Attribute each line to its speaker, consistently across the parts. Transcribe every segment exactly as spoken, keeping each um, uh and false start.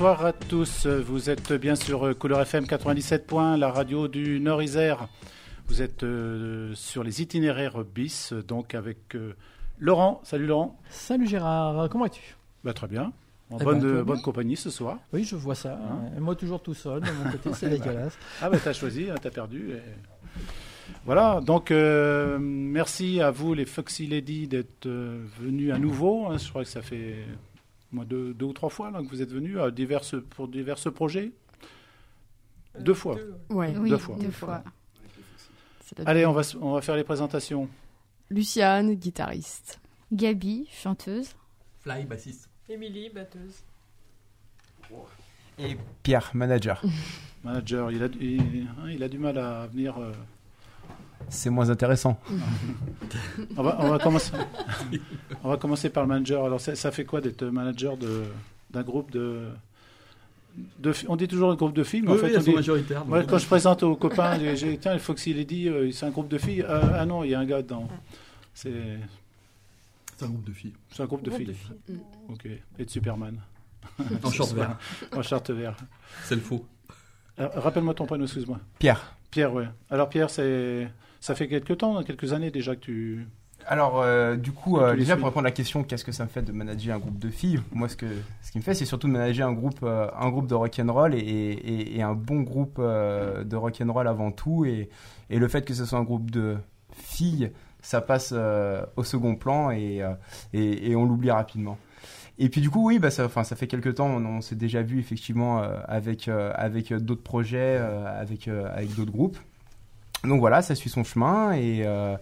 Speaker 1: bonsoir à tous. Vous êtes bien sur Couleur F M quatre-vingt-dix-sept points, la radio du Nord-Isère. Vous êtes euh, sur les itinéraires bis, donc avec euh, Laurent. Salut Laurent.
Speaker 2: Salut Gérard, comment vas-tu ?
Speaker 1: Bah, très bien. En
Speaker 2: eh
Speaker 1: bonne,
Speaker 2: ben,
Speaker 1: euh, bonne compagnie ce soir.
Speaker 2: Oui, je vois ça. Hein et moi, toujours tout seul, de mon côté, c'est dégueulasse.
Speaker 1: Ah, bah, t'as choisi, hein, t'as perdu. Et... Voilà, donc euh, merci à vous, les Foxy Lady, d'être euh, venus à nouveau. Hein, je crois que ça fait moi, deux, deux ou trois fois là, que vous êtes venus à diverses, pour divers projets. Euh, deux fois.
Speaker 3: Deux. Ouais.
Speaker 1: Oui,
Speaker 3: deux
Speaker 1: fois.
Speaker 3: Deux fois.
Speaker 1: Allez, on va, on va faire les présentations.
Speaker 3: Luciane, guitariste.
Speaker 4: Gabi, chanteuse.
Speaker 5: Fly, bassiste.
Speaker 6: Émilie, batteuse.
Speaker 7: Et Pierre, manager.
Speaker 1: Manager, il a, il, il a du mal à venir... Euh...
Speaker 7: C'est moins intéressant.
Speaker 1: on, va, on, va commencer, on va commencer par le manager. Alors, ça, ça fait quoi d'être manager de, d'un groupe de... De, on dit toujours un groupe de filles, mais
Speaker 5: oui,
Speaker 1: en fait,
Speaker 5: oui,
Speaker 1: on dit,
Speaker 5: majoritaire.
Speaker 1: Moi, quand je présente aux copains, j'ai, tiens, le Foxy Lady, euh, c'est un groupe de filles. Euh, ah non, il y a un gars dedans. C'est,
Speaker 5: c'est un groupe de filles.
Speaker 1: C'est un groupe de
Speaker 3: groupe
Speaker 1: filles.
Speaker 3: De filles.
Speaker 1: Mm. Ok. Et de Superman.
Speaker 5: En short vert.
Speaker 1: En short vert.
Speaker 5: C'est le faux.
Speaker 1: Alors, rappelle-moi ton prénom, excuse-moi.
Speaker 7: Pierre.
Speaker 1: Pierre, ouais. Alors Pierre, c'est, ça fait quelques temps, quelques années déjà que tu.
Speaker 7: Alors, euh, du coup, euh, déjà pour répondre à la question, qu'est-ce que ça me fait de manager un groupe de filles ? Moi, ce, que, ce qui me fait, c'est surtout de manager un groupe, euh, un groupe de rock'n'roll et, et, et un bon groupe euh, de rock'n'roll avant tout. Et, et le fait que ce soit un groupe de filles, ça passe euh, au second plan et, euh, et, et on l'oublie rapidement. Et puis du coup, oui, bah, ça, ça fait quelques temps, on, on s'est déjà vu effectivement euh, avec, euh, avec d'autres projets, euh, avec, euh, avec d'autres groupes. Donc voilà, ça suit son chemin et, euh,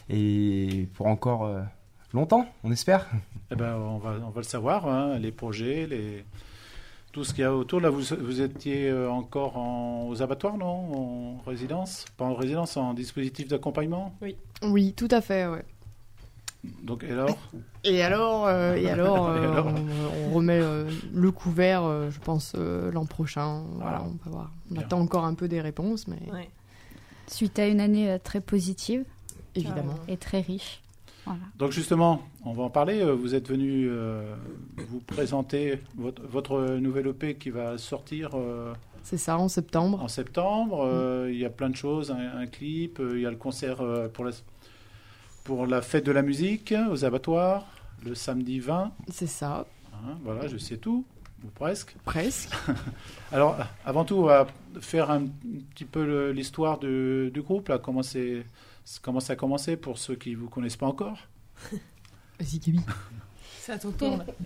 Speaker 7: et pour encore euh, longtemps, on espère.
Speaker 1: Eh ben, on va, on va le savoir, hein, les projets, les... tout ce qu'il y a autour. Là, vous, vous étiez encore en, aux abattoirs, non ? En résidence ? Pas en résidence, en dispositif d'accompagnement ?
Speaker 3: Oui, oui, tout à fait, ouais.
Speaker 1: Donc, et alors ?
Speaker 3: Et alors, euh, et alors, euh,
Speaker 1: et alors
Speaker 3: on, on remet euh, le couvert, euh, je pense, euh, l'an prochain. Voilà, on va voir. On
Speaker 1: Bien.
Speaker 3: attend encore un peu des réponses, mais...
Speaker 6: Ouais.
Speaker 4: Suite à une année euh, très positive.
Speaker 3: Évidemment.
Speaker 4: Et très riche. Voilà.
Speaker 1: Donc justement, on va en parler. Vous êtes venu euh, vous présenter votre, votre nouvel E P qui va sortir euh,
Speaker 3: C'est ça, en septembre.
Speaker 1: en septembre. Euh, il y a plein de choses, un, un clip, euh, il y a le concert euh, pour, la, pour la fête de la musique aux abattoirs, le samedi vingt.
Speaker 3: C'est ça.
Speaker 1: Hein, voilà, je sais tout. Ou presque.
Speaker 3: Presque.
Speaker 1: Alors, avant tout, on va faire un petit peu le, l'histoire de, du groupe. Là. Comment, c'est, comment ça a commencé pour ceux qui ne vous connaissent pas encore ?
Speaker 3: Vas-y, Gabi.
Speaker 6: C'est à ton tour, là.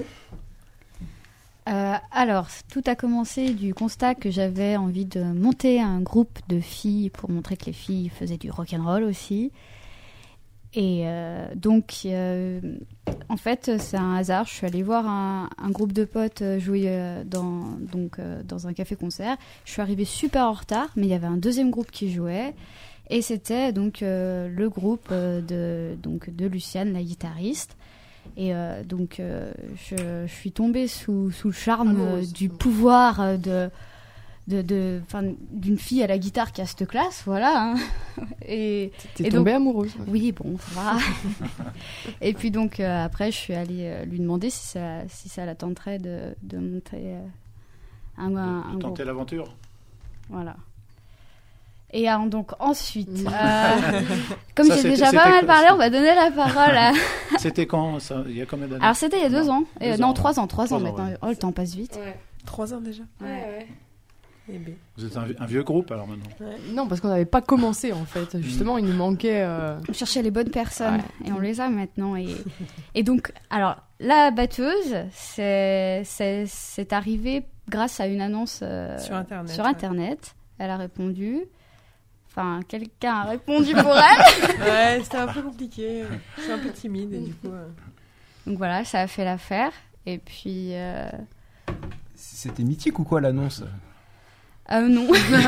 Speaker 4: Euh, alors, tout a commencé du constat que j'avais envie de monter un groupe de filles pour montrer que les filles faisaient du rock'n'roll aussi. Et euh, donc, euh, en fait, c'est un hasard. Je suis allée voir un, un groupe de potes jouer euh, dans, donc, euh, dans un café-concert. Je suis arrivée super en retard, mais il y avait un deuxième groupe qui jouait. Et c'était donc euh, le groupe euh, de, donc, de Luciane, la guitariste. Et euh, donc, euh, je, je suis tombée sous, sous le charme
Speaker 3: Ah,
Speaker 4: euh, du pouvoir euh, de... De, de, d'une fille à la guitare qui a cette classe, voilà. Hein. Et,
Speaker 3: T'es
Speaker 4: et
Speaker 3: tombée
Speaker 4: donc,
Speaker 3: amoureuse. Ouais.
Speaker 4: oui, bon, ça va. Et puis donc, euh, après, je suis allée euh, lui demander si ça, si ça la tenterait de, de monter euh, un, un, un
Speaker 1: de tenter
Speaker 4: groupe.
Speaker 1: l'aventure.
Speaker 4: Voilà. Et euh, donc, ensuite, euh, comme
Speaker 1: Ça,
Speaker 4: j'ai
Speaker 1: c'était-
Speaker 4: déjà
Speaker 1: c'était
Speaker 4: pas mal
Speaker 1: que-
Speaker 4: parlé, on va donner la parole à...
Speaker 1: C'était quand ça, il y a combien d'années ?
Speaker 4: Alors, c'était il y a deux
Speaker 1: Non,
Speaker 4: ans. Euh,
Speaker 1: deux
Speaker 4: non,
Speaker 1: ans,
Speaker 4: trois
Speaker 1: ouais.
Speaker 4: ans, trois
Speaker 1: Trois
Speaker 4: ans
Speaker 1: ans,
Speaker 4: maintenant.
Speaker 1: ouais.
Speaker 4: Oh, le temps passe vite.
Speaker 6: Ouais.
Speaker 3: Trois ans déjà.
Speaker 6: Ouais, ouais. Eh ben.
Speaker 1: Vous êtes un, un vieux groupe alors maintenant.
Speaker 3: Non, parce qu'on n'avait pas commencé, en fait. Justement, il nous manquait... euh,
Speaker 4: On cherchait les bonnes personnes
Speaker 3: Ouais.
Speaker 4: et on les a maintenant. Et, et donc, alors, la batteuse, c'est, c'est, c'est arrivé grâce à une annonce euh,
Speaker 6: Sur Internet,
Speaker 4: sur
Speaker 6: ouais.
Speaker 4: Internet. Elle a répondu. Enfin, quelqu'un a répondu pour elle.
Speaker 6: Ouais, c'était un peu compliqué. Je suis un peu timide et du coup... euh,
Speaker 4: Donc voilà, ça a fait l'affaire. Et puis... Euh...
Speaker 7: C'était mythique ou quoi l'annonce ?
Speaker 4: Euh, non.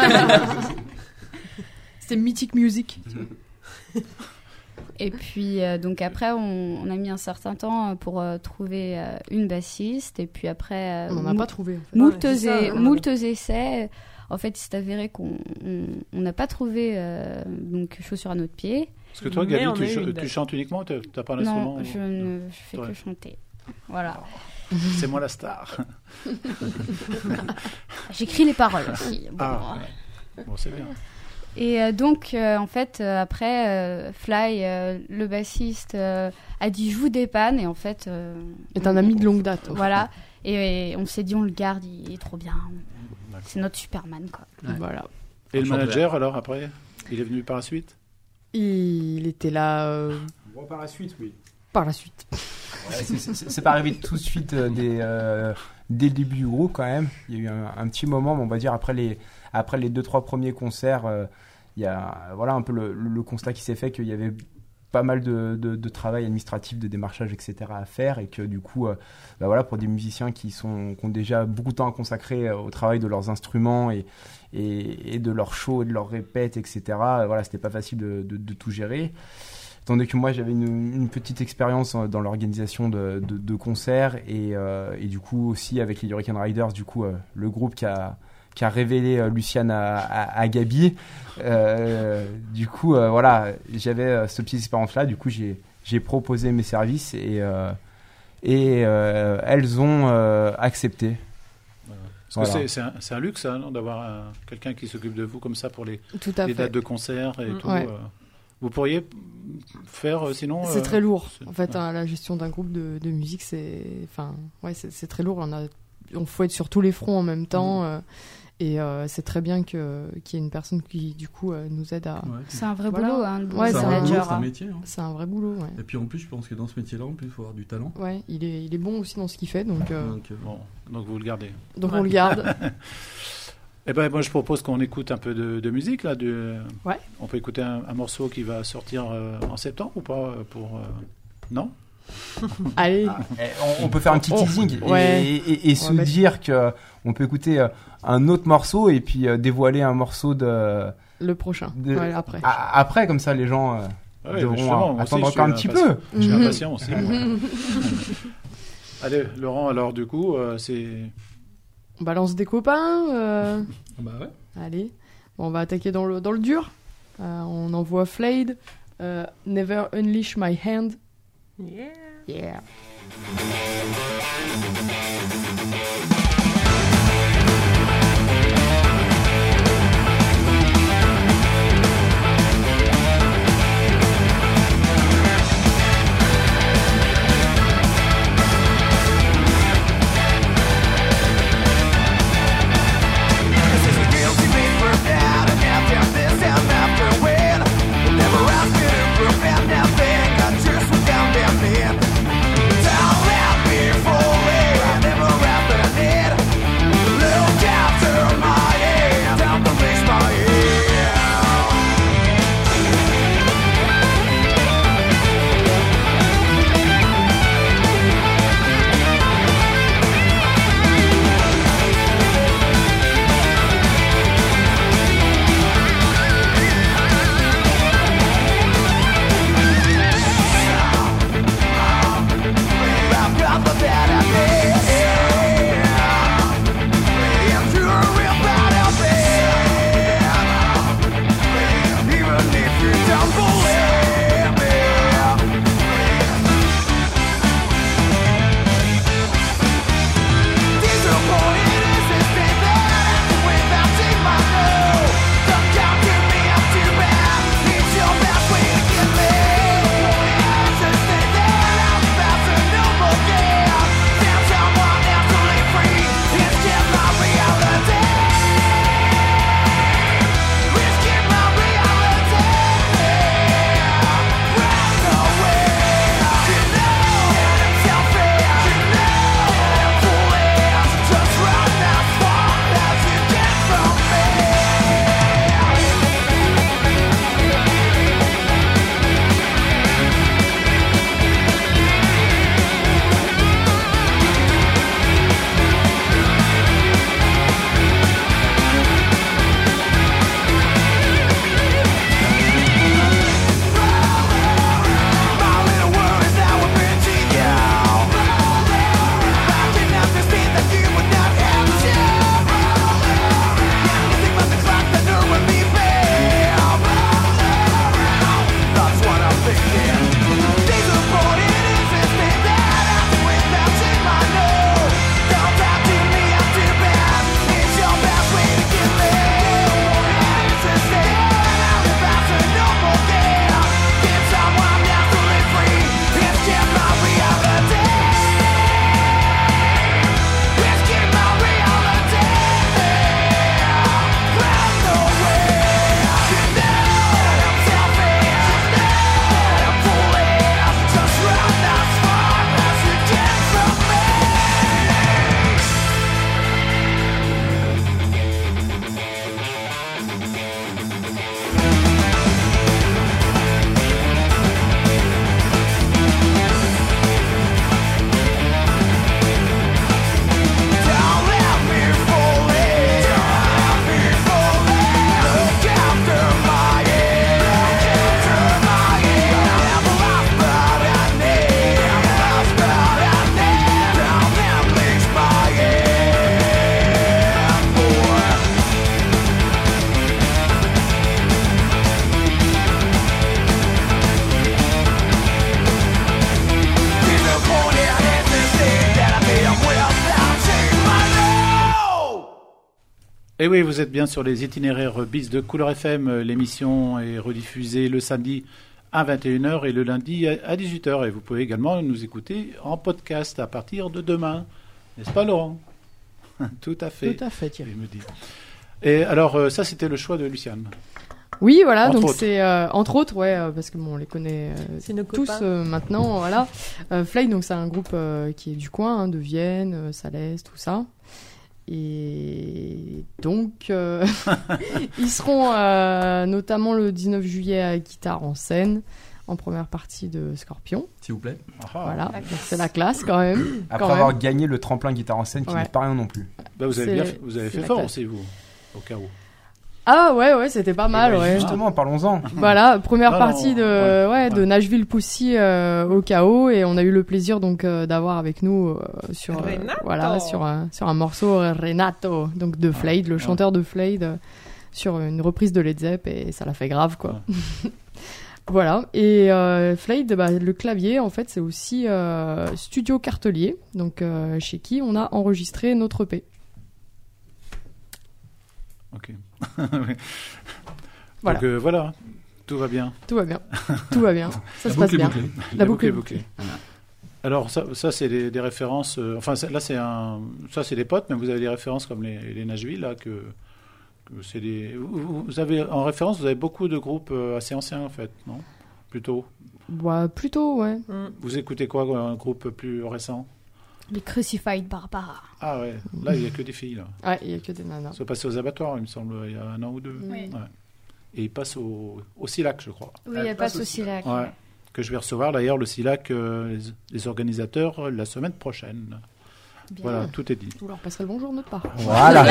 Speaker 3: C'était Mythic Music.
Speaker 4: Et puis, euh, donc après, on, on a mis un certain temps pour euh, trouver euh, une bassiste. Et puis après... euh,
Speaker 3: On n'en a
Speaker 4: mou-
Speaker 3: pas trouvé, en fait.
Speaker 4: Moultes,
Speaker 6: Ouais, c'est ça,
Speaker 4: et-
Speaker 6: ouais.
Speaker 4: moultes essais. En fait, il s'est avéré qu'on on n'a pas trouvé euh, donc, chaussures à notre pied.
Speaker 1: Parce que toi,
Speaker 6: Mais
Speaker 1: Gabi,
Speaker 6: on
Speaker 1: tu,
Speaker 6: a eu
Speaker 1: ch-
Speaker 6: une
Speaker 1: tu
Speaker 6: date.
Speaker 1: chantes uniquement, tu n'as pas d'instrument
Speaker 4: Non, je
Speaker 1: ou-
Speaker 4: ne je fais
Speaker 1: Ouais.
Speaker 4: que chanter. Voilà.
Speaker 1: C'est moi la star.
Speaker 4: J'écris les paroles aussi. Bon,
Speaker 1: Ah, ouais. Bon, c'est bien.
Speaker 4: Et euh, donc, euh, en fait, euh, après, euh, Fly, euh, le bassiste, euh, a dit je vous dépanne. Et en fait. Euh,
Speaker 3: est un ami de longue date.
Speaker 4: Voilà. Et, et on s'est dit on le garde, il est trop bien. C'est notre Superman, quoi.
Speaker 3: Ouais. Voilà.
Speaker 1: Et le
Speaker 5: Enchanté.
Speaker 1: manager, alors, après, il est venu par la suite?
Speaker 3: Il était là euh,
Speaker 7: Bon, par la suite, oui.
Speaker 3: par la suite.
Speaker 7: Ouais, c'est- c'est c'est pas arrivé tout de suite euh, des, euh, dès le début du groupe quand même. Il y a eu un, un petit moment, mais on va dire après les, après les deux trois premiers concerts, euh, il y a voilà, un peu le, le constat qui s'est fait qu'il y avait pas mal de, de, de travail administratif, de démarchage, et cetera à faire, et que du coup, euh, bah voilà, pour des musiciens qui, sont, qui ont déjà beaucoup de temps à consacrer au travail de leurs instruments et, et, et de leurs shows, et de leurs répètes, et cetera, euh, voilà, c'était pas facile de, de, de tout gérer. Tandis que moi, j'avais une, une petite expérience dans l'organisation de, de, de concerts et, euh, et du coup aussi avec les Hurricane Riders, du coup, euh, le groupe qui a, qui a révélé euh, Luciane à, à, à Gabi. Euh, du coup, euh, voilà, j'avais euh, cette petite expérience-là. Du coup, j'ai, j'ai proposé mes services et, euh, et euh, elles ont euh, accepté.
Speaker 1: Parce
Speaker 7: Voilà.
Speaker 1: que c'est, c'est, un, c'est un luxe, hein, non, d'avoir un- quelqu'un qui s'occupe de vous comme ça pour les,
Speaker 3: Tout à
Speaker 1: les
Speaker 3: fait.
Speaker 1: dates de concert et
Speaker 3: Mm.
Speaker 1: tout.
Speaker 3: Ouais.
Speaker 1: euh. Vous pourriez faire euh, sinon
Speaker 3: C'est
Speaker 1: euh,
Speaker 3: très lourd.
Speaker 1: c'est-
Speaker 3: En fait,
Speaker 1: ouais.
Speaker 3: hein, la gestion d'un groupe de, de musique, c'est, enfin, ouais, c'est, c'est très lourd. On a, on faut être sur tous les fronts en même temps,
Speaker 1: Mhm.
Speaker 3: euh, et euh, c'est très bien que qu'il y ait une personne qui, du coup, euh, nous aide à.
Speaker 5: Ouais.
Speaker 4: C'est un vrai
Speaker 3: Voilà.
Speaker 4: boulot, hein, le
Speaker 3: Ouais,
Speaker 5: c'est
Speaker 3: c'est
Speaker 5: un
Speaker 3: un
Speaker 5: boulot,
Speaker 4: manager.
Speaker 5: c'est un
Speaker 4: hein.
Speaker 5: métier. hein.
Speaker 3: C'est un vrai boulot. Ouais.
Speaker 5: Et puis en plus, je pense que dans ce métier-là, en plus, il faut avoir du talent.
Speaker 3: Ouais, il est, il est bon aussi dans ce qu'il fait, donc, euh,
Speaker 5: Donc, euh,
Speaker 1: Bon, donc vous le gardez.
Speaker 3: donc
Speaker 6: Ouais.
Speaker 3: on le garde.
Speaker 1: Eh ben, moi, je propose qu'on écoute un peu de, de musique là. Du,
Speaker 3: Ouais.
Speaker 1: On peut écouter un, un morceau qui va sortir euh, en septembre ou pas euh, pour euh, non?
Speaker 3: Allez,
Speaker 7: Eh, on, on peut faire un petit
Speaker 3: Oh,
Speaker 7: teasing et,
Speaker 3: ouais.
Speaker 7: et, et- et
Speaker 3: On
Speaker 7: se
Speaker 3: va mettre-
Speaker 7: dire que on peut écouter euh, un autre morceau et puis euh, dévoiler un morceau de,
Speaker 3: le prochain.
Speaker 7: de-
Speaker 3: Ouais, après.
Speaker 7: a- après comme ça les gens euh,
Speaker 1: Ah ouais,
Speaker 7: devront
Speaker 1: justement,
Speaker 7: euh,
Speaker 1: moi aussi,
Speaker 7: attendre
Speaker 1: je suis
Speaker 7: encore un petit
Speaker 1: impatient.
Speaker 7: peu.
Speaker 1: Je suis
Speaker 3: Mhm.
Speaker 1: impatient aussi. moi. Allez, Laurent, alors du coup, euh, c'est.
Speaker 3: On balance des copains. euh,
Speaker 5: bah ouais.
Speaker 3: Allez, bon, on va attaquer dans le, dans le dur. Euh, on envoie Flayed. euh, Never Unleash My Hand.
Speaker 6: Yeah.
Speaker 3: Yeah.
Speaker 8: Don't let me fall away.
Speaker 1: Et oui, vous êtes bien sur les itinéraires bis de Couleur F M. L'émission est rediffusée le samedi à vingt et une heures et le lundi à dix-huit heures. Et vous pouvez également nous écouter en podcast à partir de demain. N'est-ce pas, Laurent? Tout à fait.
Speaker 2: Tout à fait, Thierry.
Speaker 1: Il me dit. Et alors, euh, ça, c'était le choix de Luciane.
Speaker 3: Oui, voilà,
Speaker 1: Entre
Speaker 3: donc
Speaker 1: autres.
Speaker 3: c'est euh, entre autres, ouais, euh, parce que bon, on les connaît euh,
Speaker 6: C'est nos
Speaker 3: tous
Speaker 6: copains.
Speaker 3: euh, maintenant, voilà. Euh, Flay, donc c'est un groupe euh, qui est du coin, hein, de Vienne, euh, Salès, tout ça. Et donc, euh, ils seront euh, notamment le dix-neuf juillet à Guitare en scène, en première partie de Scorpion.
Speaker 5: S'il vous plaît.
Speaker 1: Ah,
Speaker 3: Voilà, donc c'est la classe quand même.
Speaker 7: Après
Speaker 3: quand
Speaker 7: avoir
Speaker 3: même.
Speaker 7: gagné le tremplin guitare en scène, qui
Speaker 3: Ouais.
Speaker 7: n'est pas rien non plus.
Speaker 1: bah, vous avez,
Speaker 3: C'est-
Speaker 1: bien fait, vous avez
Speaker 3: c'est
Speaker 1: fait
Speaker 3: la
Speaker 1: fort
Speaker 3: classe.
Speaker 1: aussi, vous, au cas où.
Speaker 3: Ah ouais, ouais, c'était pas mal,
Speaker 1: ben,
Speaker 3: ouais.
Speaker 7: Justement, parlons-en.
Speaker 3: Voilà, première
Speaker 1: Non,
Speaker 3: partie
Speaker 1: non,
Speaker 3: de,
Speaker 1: ouais,
Speaker 3: ouais, de
Speaker 1: ouais.
Speaker 3: Nashville Pussy euh, au chaos et on a eu le plaisir donc euh, d'avoir avec nous euh, sur euh,
Speaker 6: Renato.
Speaker 3: voilà sur un sur un morceau euh, Renato donc de Flade, le
Speaker 1: ouais.
Speaker 3: chanteur de Flade euh, sur une reprise de Led Zepp et ça l'a fait grave quoi. Voilà et euh, Flade, bah, le clavier en fait c'est aussi euh, Studio Cartelier donc euh, chez qui on a enregistré notre E P.
Speaker 1: Ok.
Speaker 3: Voilà.
Speaker 1: Donc euh, voilà, tout va bien.
Speaker 3: Tout va bien, tout va bien, ça
Speaker 5: La
Speaker 3: se passe
Speaker 5: boucle est
Speaker 3: bien.
Speaker 5: bouclée.
Speaker 3: La boucle est
Speaker 1: bouclée. Alors ça, ça c'est des, des références. euh, enfin c'est- là c'est un, ça c'est des potes, mais vous avez des références comme les, les Nashville là que, que c'est des. Vous, vous avez en référence, vous avez beaucoup de groupes euh, assez anciens en fait, non? Plutôt.
Speaker 3: Bah, plutôt ouais.
Speaker 6: Mm.
Speaker 1: Vous écoutez quoi, quoi, un groupe plus récent?
Speaker 4: Les Crucified Barbara.
Speaker 1: Ah ouais, là il y a que des filles là.
Speaker 3: Ouais, il y a que des nanas.
Speaker 1: Ils sont passés aux abattoirs, il me semble, il y a un an ou deux.
Speaker 4: Oui.
Speaker 1: Ouais. Et ils passent au, au SILAC, je crois.
Speaker 4: Oui, il y a pas de souci là.
Speaker 1: Ouais. Que je vais recevoir d'ailleurs le SILAC, euh, les, les organisateurs, euh, la semaine prochaine.
Speaker 4: Bien.
Speaker 1: Voilà, tout est dit.
Speaker 3: Vous leur passerez le bonjour de notre part.
Speaker 7: Voilà.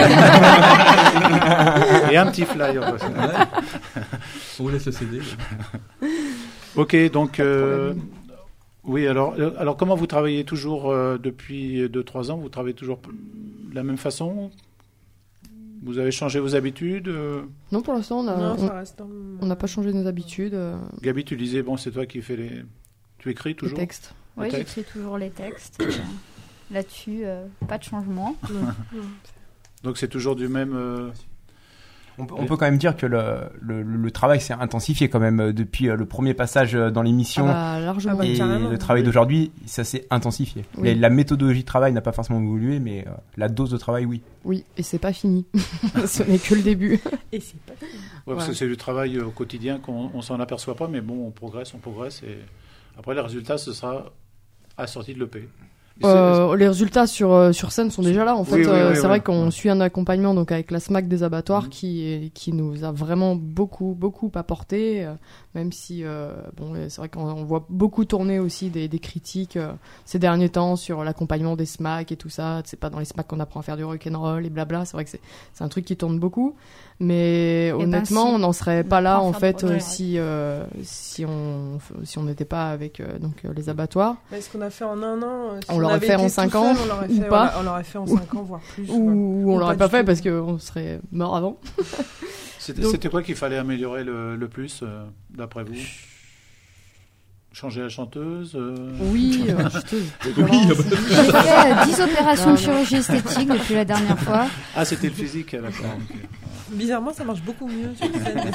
Speaker 1: Et un petit flyer. aussi.
Speaker 5: Ouais. On vous laisse le C D.
Speaker 1: Ok, donc. euh,
Speaker 3: problème.
Speaker 1: oui, alors, euh, alors comment vous travaillez toujours euh, depuis deux trois ans? Vous travaillez toujours p- de la même façon? Vous avez changé vos habitudes euh,
Speaker 3: Non, pour l'instant, on a-
Speaker 6: Non,
Speaker 3: on-
Speaker 6: ça reste dans le-
Speaker 3: on n'a pas changé nos habitudes. euh,
Speaker 1: Gabi, tu disais, bon, c'est toi qui fais les. Tu écris
Speaker 3: les
Speaker 1: toujours?
Speaker 3: textes.
Speaker 4: Oui,
Speaker 1: Le texte.
Speaker 4: j'écris toujours les textes. et, euh, Là-dessus, euh, pas de changement.
Speaker 1: Donc c'est toujours du même. euh,
Speaker 7: On peut, on peut quand même dire que le, le, le travail s'est intensifié quand même euh, depuis euh, le premier passage euh, dans l'émission.
Speaker 3: Ah bah, largement.
Speaker 6: Ah bah,
Speaker 7: Et
Speaker 6: carrément.
Speaker 7: le travail d'aujourd'hui, ça s'est intensifié.
Speaker 3: Oui.
Speaker 7: Les- la méthodologie de travail n'a pas forcément évolué, mais euh, la dose de travail, oui.
Speaker 3: Oui, et c'est pas fini. Ce n'est que le début.
Speaker 6: Et c'est pas fini.
Speaker 1: Ouais, parce
Speaker 3: Ouais.
Speaker 1: que c'est du travail euh, au quotidien qu'on on s'en aperçoit pas, mais bon, on progresse, on progresse. Et après, le résultat, ce sera à la sortie de l'E P. Et c'est-
Speaker 3: Euh, les résultats sur, euh, sur scène sont déjà là. En fait,
Speaker 1: Oui, oui,
Speaker 3: euh,
Speaker 1: oui,
Speaker 3: c'est
Speaker 1: oui.
Speaker 3: vrai qu'on
Speaker 1: Ouais.
Speaker 3: suit un accompagnement donc avec la SMAC des abattoirs
Speaker 1: Mhm.
Speaker 3: qui, est- qui nous a vraiment beaucoup, beaucoup apporté. euh, même si, euh, bon, euh, c'est vrai qu'on on voit beaucoup tourner aussi des, des critiques euh, ces derniers temps sur l'accompagnement des SMAC et tout ça. C'est pas dans les SMAC qu'on apprend à faire du rock'n'roll et blabla. C'est vrai que c'est c'est un truc qui tourne beaucoup. Mais
Speaker 4: ben,
Speaker 3: honnêtement,
Speaker 4: si.
Speaker 3: on n'en serait
Speaker 4: On
Speaker 3: pas là
Speaker 4: apprend à
Speaker 3: en
Speaker 4: faire
Speaker 3: fait
Speaker 4: du
Speaker 3: euh,
Speaker 4: rock.
Speaker 3: si, euh, si on si on n'était pas avec euh, donc, euh, les abattoirs.
Speaker 6: Mais ce qu'on a fait en un an, euh, si
Speaker 3: On l'aurait
Speaker 6: avait
Speaker 3: fait
Speaker 6: été
Speaker 3: en
Speaker 6: tout
Speaker 3: cinq
Speaker 6: seul,
Speaker 3: ans,
Speaker 6: on l'aurait
Speaker 3: ou
Speaker 6: fait,
Speaker 3: pas.
Speaker 6: on l'a- on l'aurait fait en
Speaker 3: Ou-
Speaker 6: cinq ans, voire plus.
Speaker 3: Ou,
Speaker 6: quoi.
Speaker 3: ou on
Speaker 6: Ou
Speaker 3: l'aurait
Speaker 6: pas
Speaker 3: pas
Speaker 6: du
Speaker 3: fait
Speaker 6: tout.
Speaker 3: parce qu'on serait mort avant.
Speaker 1: C'était
Speaker 3: Donc-
Speaker 1: c'était quoi qu'il fallait améliorer le, le plus, euh, d'après vous? Changer la chanteuse euh,
Speaker 3: Oui, euh, chuteuse.
Speaker 5: Oui,
Speaker 4: J'ai fait euh, dix opérations
Speaker 3: Non,
Speaker 4: de
Speaker 3: non.
Speaker 4: chirurgie esthétique depuis la dernière fois.
Speaker 1: Ah, c'était le physique, d'accord. ok.
Speaker 6: Bizarrement, ça marche beaucoup mieux sur scène.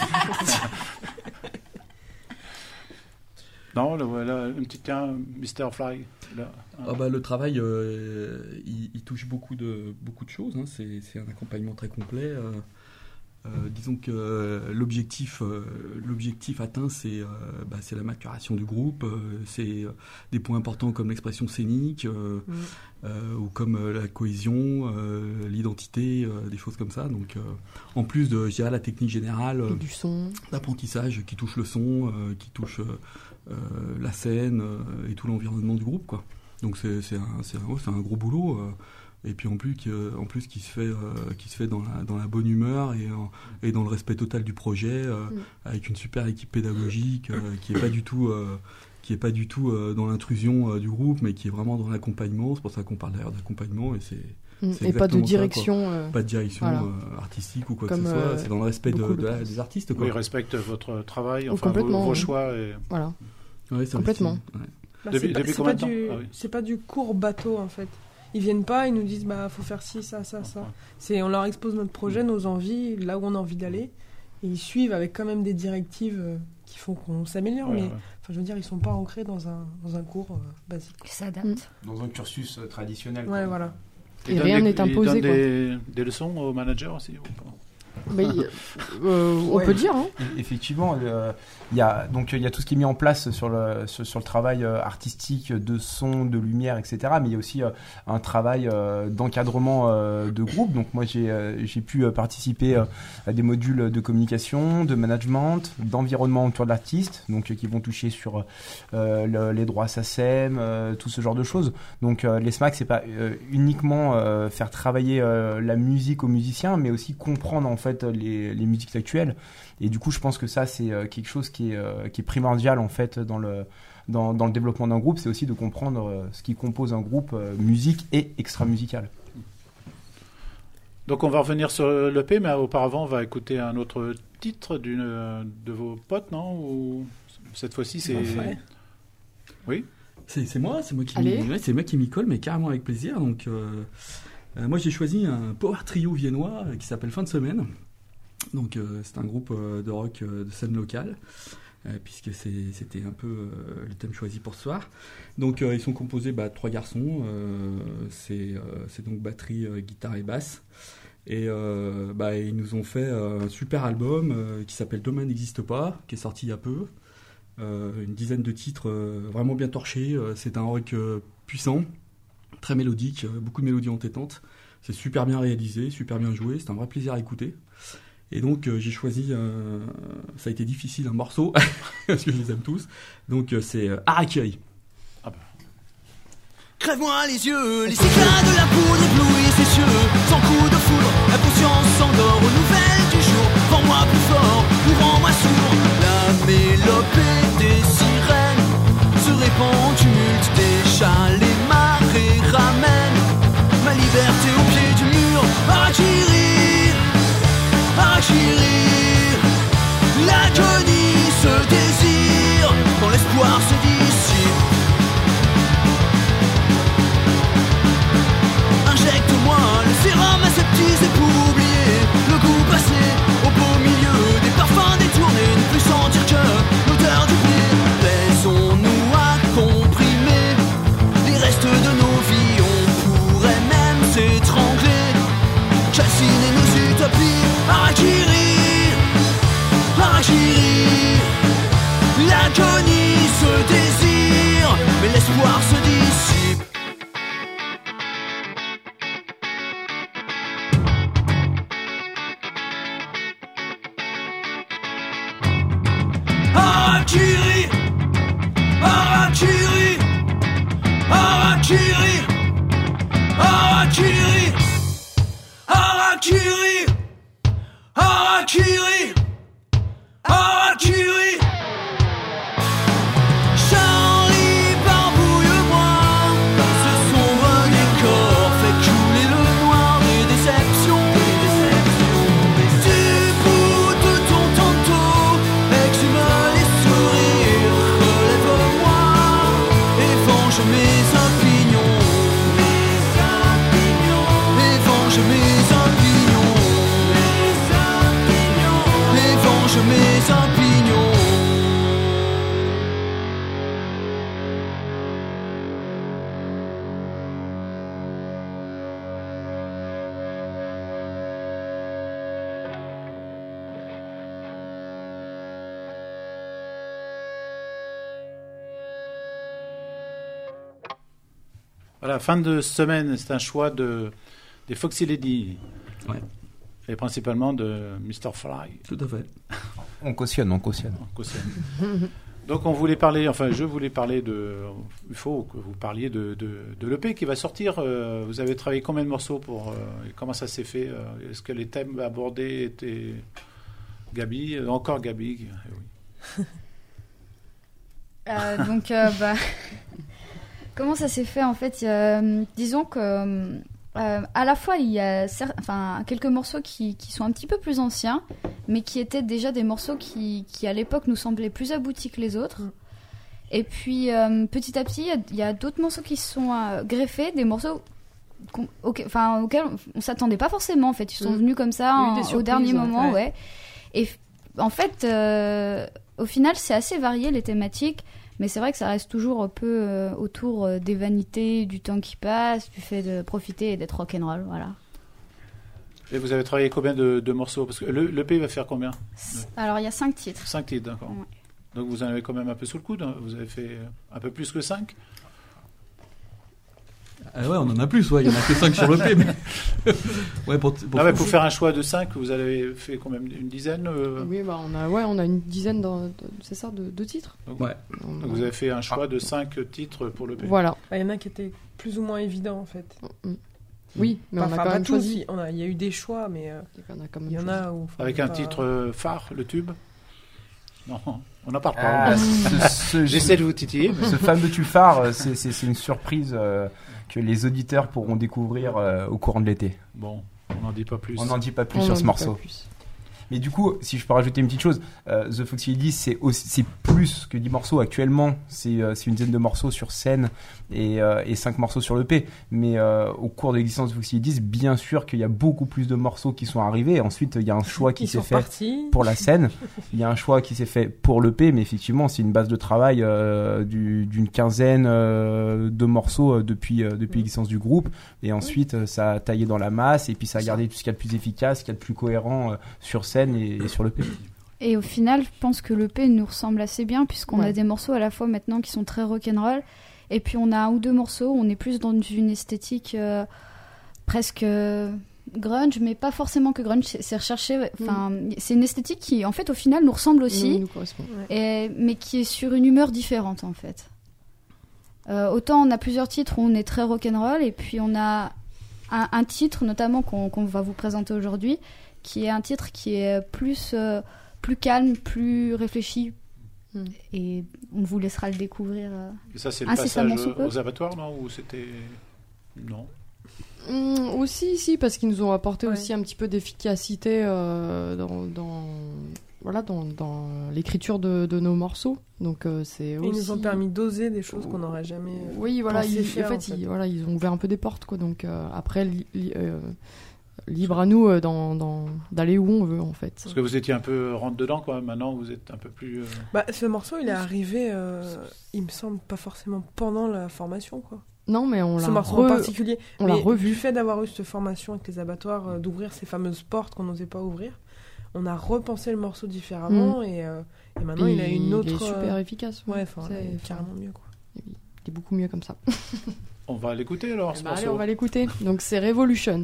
Speaker 1: Non, le voilà, une petite tiens, mister Fly. Là.
Speaker 5: Ah bah, le travail, euh, il, il touche beaucoup de, beaucoup de choses. Hein. C'est, c'est un accompagnement très complet. euh. Euh, disons que euh, l'objectif, euh, l'objectif atteint, c'est, euh, bah, c'est la maturation du groupe. euh, c'est euh, des points importants comme l'expression scénique, euh,
Speaker 6: Mm.
Speaker 5: euh, ou comme euh, la cohésion, euh, l'identité, euh, des choses comme ça. Donc, euh, en plus de, je dirais, la technique générale euh,
Speaker 3: Et du son.
Speaker 5: d'apprentissage qui touche le son, euh, qui touche euh, euh, la scène euh, et tout l'environnement du groupe, quoi. Donc c'est, c'est, un, c'est, un, ouais, c'est un gros boulot. Euh, et puis en plus, qui, euh, en plus qui se fait, euh, qui se fait dans, la, dans la bonne humeur et, en- et dans le respect total du projet, euh,
Speaker 3: Mm.
Speaker 5: avec une super équipe pédagogique euh, qui est pas du tout, euh, qui est pas du tout euh, dans l'intrusion euh, du groupe, mais qui est vraiment dans l'accompagnement. C'est pour ça qu'on parle d'ailleurs d'accompagnement et c'est
Speaker 3: Mm.
Speaker 5: c'est
Speaker 3: Et pas de
Speaker 5: exactement ça,
Speaker 3: direction. euh,
Speaker 5: pas de direction
Speaker 3: Voilà.
Speaker 5: euh, artistique ou quoi
Speaker 3: Comme,
Speaker 5: que ce soit.
Speaker 3: euh,
Speaker 5: C'est dans le respect de,
Speaker 3: beaucoup
Speaker 5: de
Speaker 3: le
Speaker 5: la-
Speaker 3: pensent.
Speaker 5: des artistes, quoi.
Speaker 1: Oui, respecte votre travail,
Speaker 3: Oh,
Speaker 1: enfin vos,
Speaker 3: complètement,
Speaker 1: vos
Speaker 3: oui.
Speaker 1: choix. Et...
Speaker 3: Voilà.
Speaker 5: Ouais, c'est
Speaker 3: Complètement.
Speaker 5: investi, ouais.
Speaker 6: Bah,
Speaker 1: Depuis-
Speaker 6: c'est pas-
Speaker 1: depuis
Speaker 6: c'est
Speaker 1: combien
Speaker 6: pas
Speaker 1: de temps
Speaker 6: du-
Speaker 1: Ah oui.
Speaker 6: C'est pas du court bateau en fait. ils viennent pas, ils nous disent bah faut faire ci, ça, ça, ça. C'est, on leur expose notre projet, nos envies, là où on a envie d'aller, et ils suivent avec quand même des directives euh, qui font qu'on s'améliore.
Speaker 1: Ouais,
Speaker 6: mais
Speaker 1: ouais.
Speaker 6: enfin, je veux dire, ils sont pas ancrés dans un dans un cours euh, basique.
Speaker 4: Ils s'adaptent.
Speaker 7: Dans un cursus euh, traditionnel.
Speaker 6: Ouais,
Speaker 7: quoi.
Speaker 6: voilà.
Speaker 3: Et
Speaker 1: Ils
Speaker 3: rien
Speaker 1: donnent
Speaker 3: n'est
Speaker 1: des-
Speaker 3: imposé,
Speaker 1: Ils donnent
Speaker 3: quoi.
Speaker 1: des, des leçons aux managers aussi ou pas?
Speaker 3: Mais, euh, on
Speaker 7: Ouais.
Speaker 3: peut dire, hein.
Speaker 7: Et- Effectivement, euh, il y a donc il y a tout ce qui est mis en place sur le sur, sur le travail euh, artistique de son, de lumière, et cetera. Mais il y a aussi euh, un travail euh, d'encadrement euh, de groupe. Donc moi j'ai euh, j'ai pu euh, participer euh, à des modules de communication, de management, d'environnement autour de l'artiste, donc euh, qui vont toucher sur euh, le- les droits S A C E M, euh, tout ce genre de choses. Donc euh, les S M A C c'est pas euh, uniquement euh, faire travailler euh, la musique aux musiciens, mais aussi comprendre en fait les, les musiques actuelles. Et du coup, je pense que ça, c'est euh, quelque chose qui est, euh, qui est primordial en fait dans le, dans, dans le développement d'un groupe. C'est aussi de comprendre euh, ce qui compose un groupe, euh, musique et extra-musical.
Speaker 1: Donc on va revenir sur l'E P, mais auparavant on va écouter un autre titre d'une de vos potes, non? Ou cette fois-ci c'est...
Speaker 6: Ouais.
Speaker 1: Oui.
Speaker 5: C'est, c'est moi, c'est moi qui
Speaker 3: Allez.
Speaker 5: m'y, ouais, c'est moi qui m'y colle, mais carrément avec plaisir. Donc, euh, euh, moi j'ai choisi un power trio viennois euh, qui s'appelle Fin de semaine. Donc euh, c'est un groupe euh, de rock euh, de scène locale, euh, puisque c'est, c'était un peu euh, le thème choisi pour ce soir. Donc euh, ils sont composés bah, de trois garçons. Euh, c'est, euh, c'est donc batterie, euh, guitare et basse. Et euh, bah, ils nous ont fait euh, un super album euh, qui s'appelle Demain n'existe pas, qui est sorti il y a peu. Euh, une dizaine de titres euh, vraiment bien torchés. Euh, c'est un rock euh, puissant, très mélodique, euh, beaucoup de mélodies entêtantes. C'est super bien réalisé, super bien joué. C'est un vrai plaisir à écouter. Et donc euh, j'ai choisi, euh, ça a été difficile, un morceau, parce que je les aime tous. Donc euh, c'est euh, Harakiri.
Speaker 8: Crève-moi les yeux, les éclats de la poudre éblouissent ses cieux. Sans coup de foudre, la conscience s'endort aux nouvelles du jour. Rends-moi plus fort ou rends-moi sourd. La mélopée des sirènes se répand en tumulte. Des chats, les marées ramènent ma liberté au pied du mur. Harakiri, Harakiri. L'agonie se désire quand l'espoir se dissipe. Injecte-moi le sérum aseptisé pour oublier le goût passé au beau milieu des parfums détournés, ne plus sentir que l'odeur du pied. Laissons-nous à comprimer les restes de nos vies, on pourrait même s'étrangler, calciner nos utopies. Harakiri, Harakiri. L'agonie se désire, mais l'espoir se dissipe. Harakiri, Harakiri, Harakiri, Harakiri, Harakiri, Harakiri, Harakiri. Charlie, barbouille-moi dans ce sombre décor, fait couler le noir des déceptions, des déceptions. Du bout de ton tantôt, exhume les sourires, relève-moi et venge mes opinions, mes opinions, et venge mes opinions, mes opinions, et venge mes opinions.
Speaker 1: Voilà, fin de semaine, c'est un choix de, des Foxy Lady.
Speaker 5: Ouais.
Speaker 1: Et principalement de mister Fly.
Speaker 5: Tout à fait.
Speaker 7: On cautionne, on cautionne.
Speaker 1: en caution. Donc on voulait parler, enfin je voulais parler de, il faut que vous parliez de, de, de l'E P qui va sortir. Euh, vous avez travaillé combien de morceaux pour, euh, et comment ça s'est fait euh, Est-ce que les thèmes abordés étaient Gabi, euh, encore Gabi eh oui.
Speaker 4: Euh, donc, euh, bah, comment ça s'est fait en fait euh, Disons que euh, à la fois il y a cer- enfin, quelques morceaux qui, qui sont un petit peu plus anciens, mais qui étaient déjà des morceaux qui, qui à l'époque nous semblaient plus aboutis que les autres.
Speaker 6: Mm.
Speaker 4: Et puis euh, petit à petit, il y a- il y, a d'autres morceaux qui se sont euh, greffés, des morceaux okay, enfin, auxquels on s'attendait pas forcément en fait. Ils sont
Speaker 3: mmh.
Speaker 4: venus comme ça en, au dernier moment, ouais. ouais. Et en fait, euh, au final, c'est assez varié les thématiques, mais c'est vrai que ça reste toujours un peu euh, autour euh, des vanités, du temps qui passe, du fait de profiter et d'être rock'n'roll, voilà.
Speaker 1: Et vous avez travaillé combien de, de morceaux? Parce que le, l'E P va faire combien?
Speaker 4: Alors, il y a cinq titres.
Speaker 1: Cinq titres, d'accord. Ouais. Donc vous en avez quand même un peu sous le coude, hein. Vous avez fait un peu plus que cinq?
Speaker 5: Ah ouais, on en a plus, ouais. Il y en a que cinq sur l'E P. Mais... ouais, pour, pour,
Speaker 1: ah ouais, pour faire un choix de cinq, vous avez fait quand même une dizaine euh...
Speaker 3: Oui, bah on a, ouais, on a une dizaine, dans, de, c'est ça, de, de titres.
Speaker 1: Donc, ouais. Donc, donc vous avez fait un choix de cinq titres pour l'E P.
Speaker 3: Voilà.
Speaker 6: Il y en a qui étaient plus ou moins évidents en fait.
Speaker 3: Mm. Oui, mais
Speaker 6: enfin,
Speaker 3: on a quand même
Speaker 6: tous,
Speaker 3: choisi.
Speaker 6: On a, il y a eu des choix, mais euh,
Speaker 3: on a quand même
Speaker 6: il y en
Speaker 3: choisi.
Speaker 6: a où.
Speaker 1: Avec un pas... titre phare, le tube. Non, on n'en parle pas.
Speaker 7: Ah, ce, ce,
Speaker 1: J'essaie de vous titiller.
Speaker 7: Mais... Ce fameux tube phare, c'est, c'est, c'est une surprise euh, que les auditeurs pourront découvrir euh, au courant de l'été.
Speaker 1: Bon, on n'en dit pas plus.
Speaker 7: On n'en dit pas plus
Speaker 3: on
Speaker 7: sur ce morceau. Mais du coup, si je peux rajouter une petite chose, euh, The Foxy Ladies, c'est, aussi, c'est plus que dix morceaux actuellement. C'est, euh, c'est une dizaine de morceaux sur scène et, euh, et cinq morceaux sur l'E P. Mais euh, au cours de l'existence de Foxy Ladies, bien sûr qu'il y a beaucoup plus de morceaux qui sont arrivés. Et ensuite, il y a un choix qui Ils s'est fait
Speaker 6: partis.
Speaker 7: pour la scène. Il y a un choix qui s'est fait pour l'E P. Mais effectivement, c'est une base de travail euh, du, d'une quinzaine euh, de morceaux euh, depuis, euh, depuis l'existence du groupe. Et ensuite, euh, ça a taillé dans la masse. Et puis, ça a gardé tout ce qu'il y a de plus efficace, ce qu'il y a de plus cohérent euh, sur scène. Et, et sur l'E P.
Speaker 4: Et au final, je pense que l'E P nous ressemble assez bien puisqu'on
Speaker 3: ouais.
Speaker 4: a des morceaux à la fois maintenant qui sont très rock'n'roll et puis on a un ou deux morceaux où on est plus dans une esthétique euh, presque euh, grunge, mais pas forcément que grunge, c'est, c'est recherché. Enfin, mm. c'est une esthétique qui, en fait, au final, nous ressemble aussi,
Speaker 3: nous, nous correspond.
Speaker 4: Et, mais qui est sur une humeur différente, en fait. Euh, autant on a plusieurs titres où on est très rock'n'roll et puis on a un, un titre notamment qu'on, qu'on va vous présenter aujourd'hui, qui est un titre qui est plus, euh, plus calme, plus réfléchi. Mm. Et on vous laissera le découvrir. Euh,
Speaker 1: Et ça, c'est le passage aux abattoirs, non? Ou c'était... Non.
Speaker 3: Mmh, aussi, si, parce qu'ils nous ont apporté
Speaker 6: ouais.
Speaker 3: aussi un petit peu d'efficacité euh, dans, dans, voilà, dans, dans l'écriture de, de nos morceaux. Donc, euh, c'est aussi...
Speaker 6: Ils nous ont permis d'oser des choses qu'on n'aurait jamais euh,
Speaker 3: Oui, voilà, ils,
Speaker 6: faire,
Speaker 3: en fait,
Speaker 6: en fait.
Speaker 3: Ils, voilà, ils ont ouvert un peu des portes, quoi. Donc, euh, après... Li, li, euh, libre à nous euh, dans, dans, d'aller où on veut en fait.
Speaker 1: Parce que vous étiez un peu rentre dedans quoi, maintenant vous êtes un peu plus... Euh...
Speaker 6: Bah, ce morceau il est arrivé, euh, il me semble pas forcément pendant la formation quoi.
Speaker 3: Non mais on
Speaker 6: ce
Speaker 3: l'a
Speaker 6: morceau
Speaker 3: re...
Speaker 6: en particulier.
Speaker 3: On
Speaker 6: mais
Speaker 3: l'a revu.
Speaker 6: Du fait d'avoir eu cette formation avec les abattoirs, euh, d'ouvrir ces fameuses portes qu'on n'osait pas ouvrir, on a repensé le morceau différemment mmh. et, euh, et maintenant et il a une autre...
Speaker 3: Il est super
Speaker 6: euh...
Speaker 3: efficace.
Speaker 6: Ouais, enfin carrément mieux quoi.
Speaker 3: Il est beaucoup mieux comme ça.
Speaker 1: On va l'écouter alors ce
Speaker 3: bah,
Speaker 1: morceau.
Speaker 3: Allez, on va l'écouter. Donc c'est Revolution.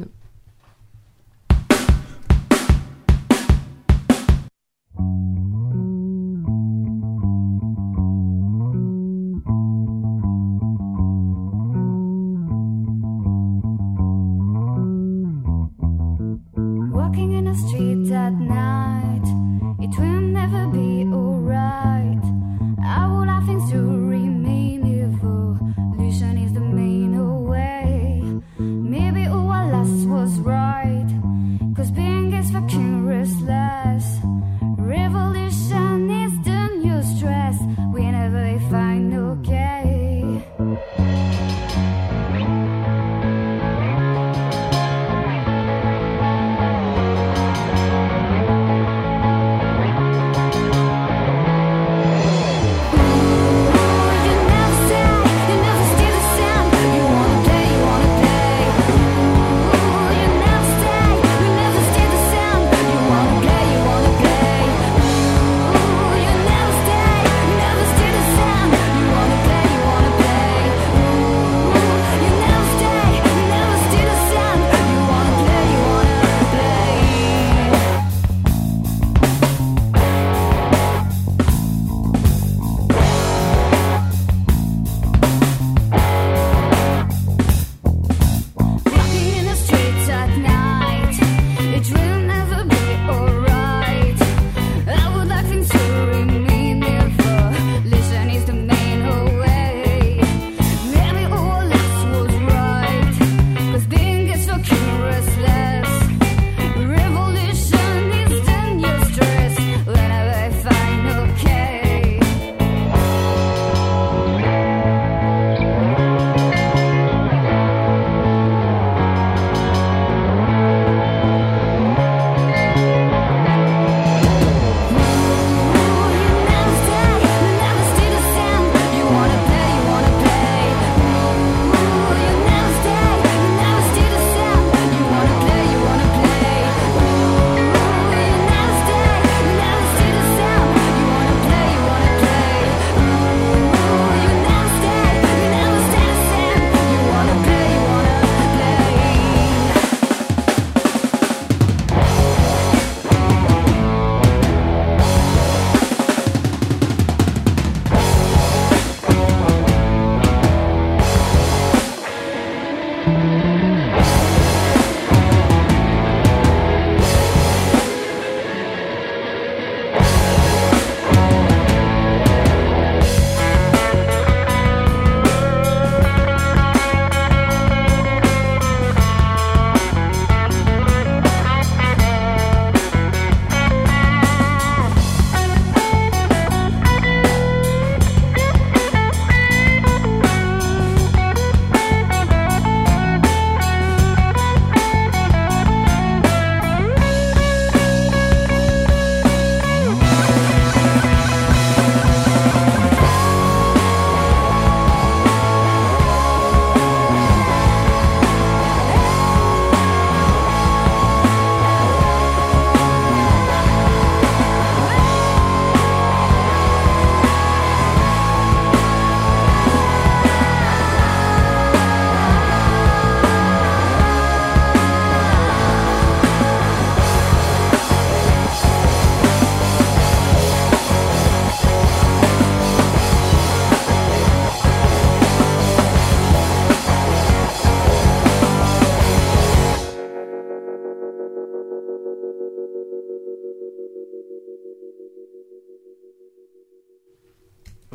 Speaker 9: Never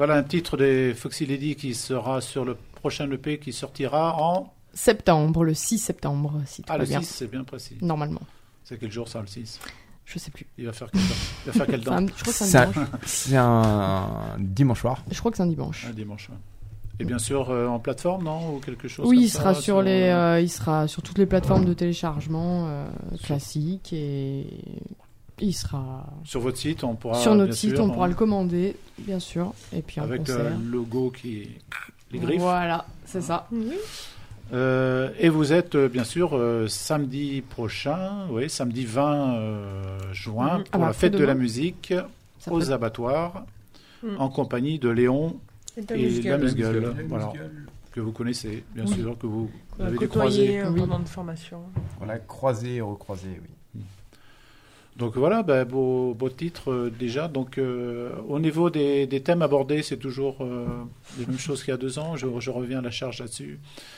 Speaker 1: Voilà un titre des Foxy Lady qui sera sur le prochain E P qui sortira en...
Speaker 3: Septembre, le six septembre, si tout
Speaker 1: Ah,
Speaker 3: va
Speaker 1: le
Speaker 3: bien.
Speaker 1: six, c'est bien précis.
Speaker 3: Normalement.
Speaker 1: C'est quel jour ça, le six?
Speaker 3: Je sais plus.
Speaker 1: Il va faire quel temps Il va faire quel
Speaker 3: C'est un-
Speaker 1: temps
Speaker 3: je crois que c'est
Speaker 7: C'est
Speaker 3: un
Speaker 7: un,
Speaker 3: dimanche.
Speaker 7: c'est un dimanche soir.
Speaker 3: Je crois que c'est un dimanche.
Speaker 1: Un dimanche, ouais. Et bien sûr euh, en plateforme, non? Ou quelque chose
Speaker 3: Oui,
Speaker 1: comme
Speaker 3: il
Speaker 1: ça,
Speaker 3: sera sur les, euh, il sera sur toutes les plateformes de téléchargement euh, classiques et il sera
Speaker 1: Sur votre site, on pourra...
Speaker 3: sur notre
Speaker 1: bien
Speaker 3: site,
Speaker 1: sûr,
Speaker 3: on pourra le commander, bien sûr, et puis en
Speaker 1: avec
Speaker 3: concert.
Speaker 1: le logo qui... Les griffes.
Speaker 3: Voilà, c'est ça.
Speaker 6: Oui.
Speaker 1: Euh, et vous êtes euh, bien sûr euh, samedi prochain, oui, samedi vingt euh, juin,
Speaker 6: Mhm.
Speaker 1: pour
Speaker 3: Ah bah,
Speaker 1: la fête de
Speaker 3: après-demain.
Speaker 1: la musique
Speaker 3: Ça
Speaker 1: aux
Speaker 3: peut-
Speaker 1: abattoirs,
Speaker 6: Mhm.
Speaker 1: en compagnie de Léon
Speaker 6: Et ta
Speaker 1: et
Speaker 6: musicale.
Speaker 1: la musicale,
Speaker 5: La
Speaker 1: voilà,
Speaker 5: musicale.
Speaker 1: que vous connaissez, bien
Speaker 3: Oui.
Speaker 1: sûr, que vous, vous
Speaker 6: On a
Speaker 1: avez dû
Speaker 6: côtoyé
Speaker 1: croiser.
Speaker 6: euh,
Speaker 3: Oui.
Speaker 6: pendant une formation.
Speaker 7: Voilà, croisé et recroisé, oui.
Speaker 1: Donc voilà, ben, beau, beau titre euh, déjà. Donc euh, au niveau des, des thèmes abordés, c'est toujours euh, les mêmes choses qu'il y a deux ans. Je, je reviens à la charge là-dessus.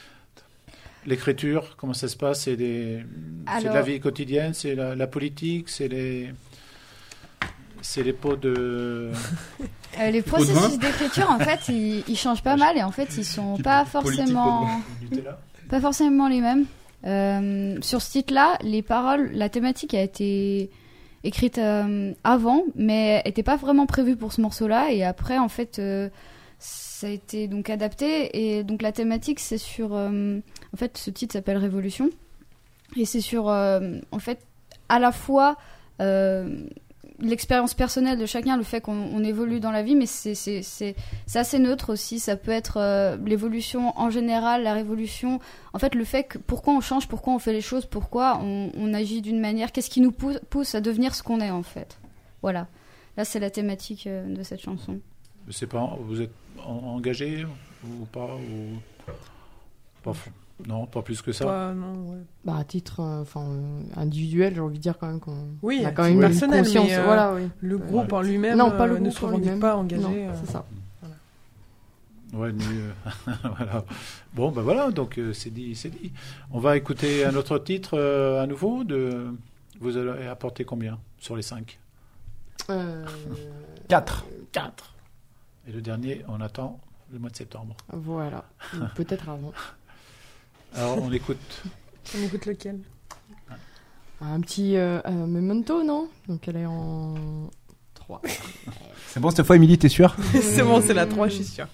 Speaker 1: L'écriture, comment ça se passe? C'est des, c'est de la
Speaker 4: Alors-
Speaker 1: vie quotidienne, c'est la, la politique, c'est les, c'est les pots de.
Speaker 4: Euh, les
Speaker 5: pots de vin.
Speaker 4: processus d'écriture, en fait, ils, ils changent pas mal et en fait, ils sont
Speaker 5: Type
Speaker 4: pas
Speaker 5: politique,
Speaker 4: forcément,
Speaker 1: Nutella.
Speaker 4: pas forcément les mêmes. Euh, sur ce titre-là, les paroles, la thématique a été écrite euh, avant, mais était pas vraiment prévue pour ce morceau-là. Et après, en fait, euh, ça a été donc adapté. Et donc la thématique, c'est sur, euh, en fait, ce titre s'appelle Révolution, et c'est sur, euh, en fait, à la fois euh, l'expérience personnelle de chacun, le fait qu'on on évolue dans la vie, mais c'est c'est c'est c'est assez neutre aussi. Ça peut être euh, l'évolution en général, la révolution. En fait, le fait que pourquoi on change, pourquoi on fait les choses, pourquoi on, on agit d'une manière, qu'est-ce qui nous pousse, pousse à devenir ce qu'on est en fait. Voilà. Là, c'est la thématique euh, de cette chanson.
Speaker 1: C'est pas, vous êtes en- engagé ou pas ou pas f- non, pas plus que ça.
Speaker 6: Pas- non, ouais.
Speaker 3: Bah, à titre euh, enfin euh, individuel, j'ai envie de dire quand même qu'on
Speaker 6: Oui,
Speaker 3: on a
Speaker 6: à
Speaker 3: quand
Speaker 6: titre
Speaker 3: même une
Speaker 6: personnel,
Speaker 3: conscience.
Speaker 6: mais, euh,
Speaker 3: Voilà, oui.
Speaker 6: Le groupe en lui-même
Speaker 3: Non, pas le
Speaker 6: euh, ne
Speaker 3: groupe
Speaker 6: se
Speaker 3: en
Speaker 6: revendique
Speaker 3: lui-même.
Speaker 6: pas engagé.
Speaker 3: Non,
Speaker 6: euh.
Speaker 3: c'est ça.
Speaker 1: Ouais, mais, euh, voilà. Bon, ben voilà, donc euh, c'est dit, c'est dit. On va écouter un autre titre euh, à nouveau. De... Vous allez apporter combien sur les cinq?
Speaker 3: Euh,
Speaker 7: quatre.
Speaker 1: Quatre. Et le dernier, on attend le mois de septembre.
Speaker 3: Voilà. Ou peut-être avant.
Speaker 1: Alors, on écoute.
Speaker 6: On écoute lequel?
Speaker 3: Un petit euh, euh, memento, non? Donc elle est en trois.
Speaker 7: C'est bon cette fois, Émilie, t'es sûre?
Speaker 6: C'est bon, c'est la trois, je suis sûre.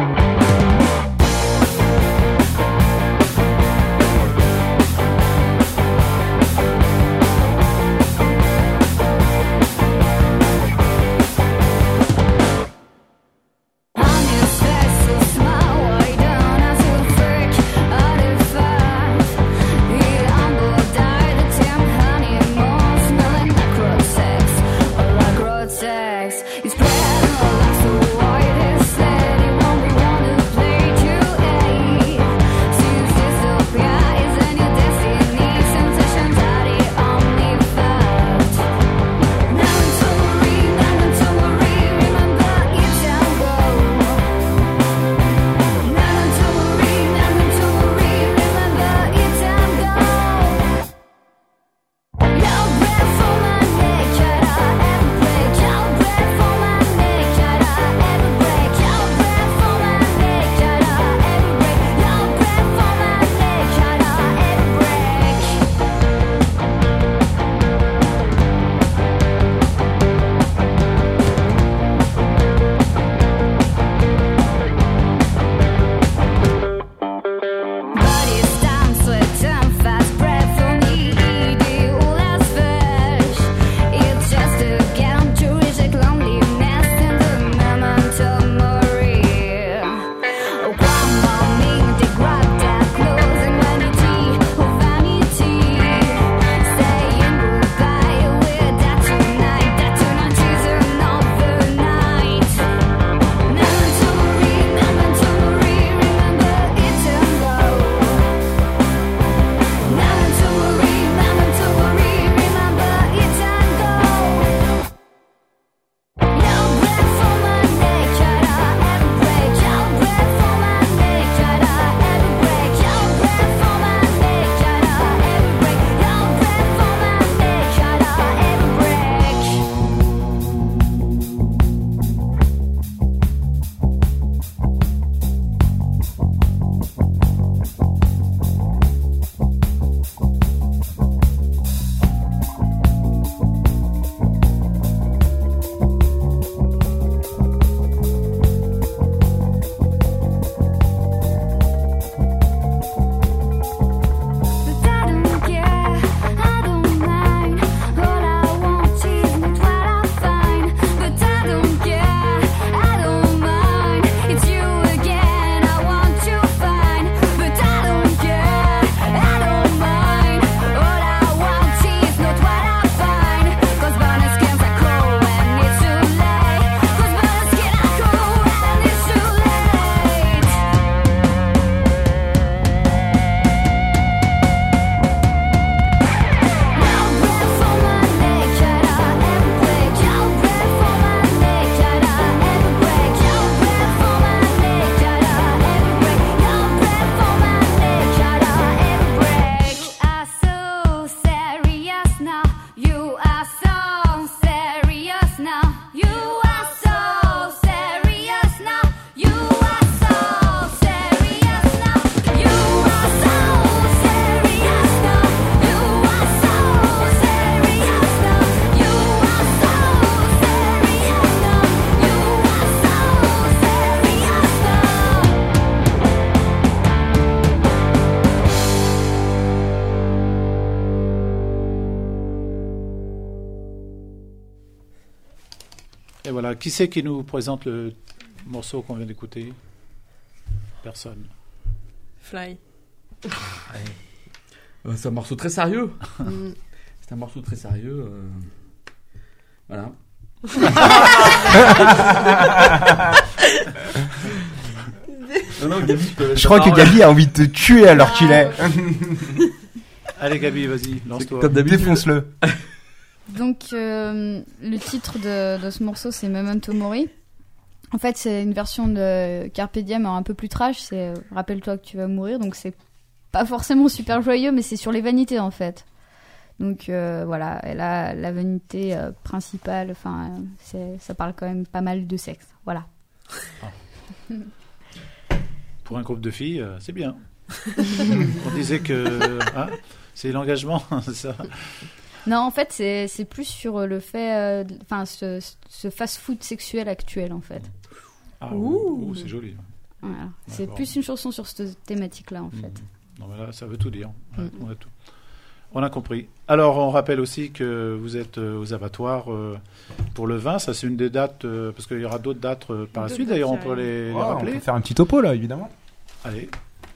Speaker 8: Révolution
Speaker 1: voilà. Qui c'est qui nous présente le morceau qu'on vient d'écouter? Personne.
Speaker 6: Fly.
Speaker 5: Euh, c'est un morceau très sérieux. C'est un morceau très sérieux. Euh... Voilà. non, non, Gabi, je, peux...
Speaker 7: je crois que Gabi a envie de te tuer alors qu'il est.
Speaker 1: Allez Gabi, vas-y, lance-toi.
Speaker 5: Comme d'habitude.
Speaker 7: Défonce-le.
Speaker 4: Donc, euh, le titre de, de ce morceau, c'est Memento Mori. En fait, c'est une version de Carpe Diem un peu plus trash. C'est « Rappelle-toi que tu vas mourir ». Donc, c'est pas forcément super joyeux, mais c'est sur les vanités, en fait. Donc, euh, voilà. Et là, la vanité euh, principale, enfin, c'est, ça parle quand même pas mal de sexe. Voilà.
Speaker 1: Ah. Pour un groupe de filles, euh, c'est bien. On disait que... Hein, c'est l'engagement, ça.
Speaker 4: Non, en fait, c'est, c'est plus sur le fait... Enfin, euh, ce, ce fast-food sexuel actuel, en fait.
Speaker 1: Ah, ouh, ouh, c'est joli.
Speaker 4: Voilà. C'est plus une chanson sur cette thématique-là, en fait.
Speaker 1: Mmh. Non, mais là, ça veut tout dire. Ouais,
Speaker 4: mmh.
Speaker 1: on, a tout. on a compris. Alors, on rappelle aussi que vous êtes aux abattoirs euh, pour le vin. Ça, c'est une des dates, euh, parce qu'il y aura d'autres dates euh, par la suite. D'ailleurs, on peut les, les
Speaker 7: oh,
Speaker 1: rappeler.
Speaker 7: On peut faire un petit topo, là, évidemment.
Speaker 1: Allez.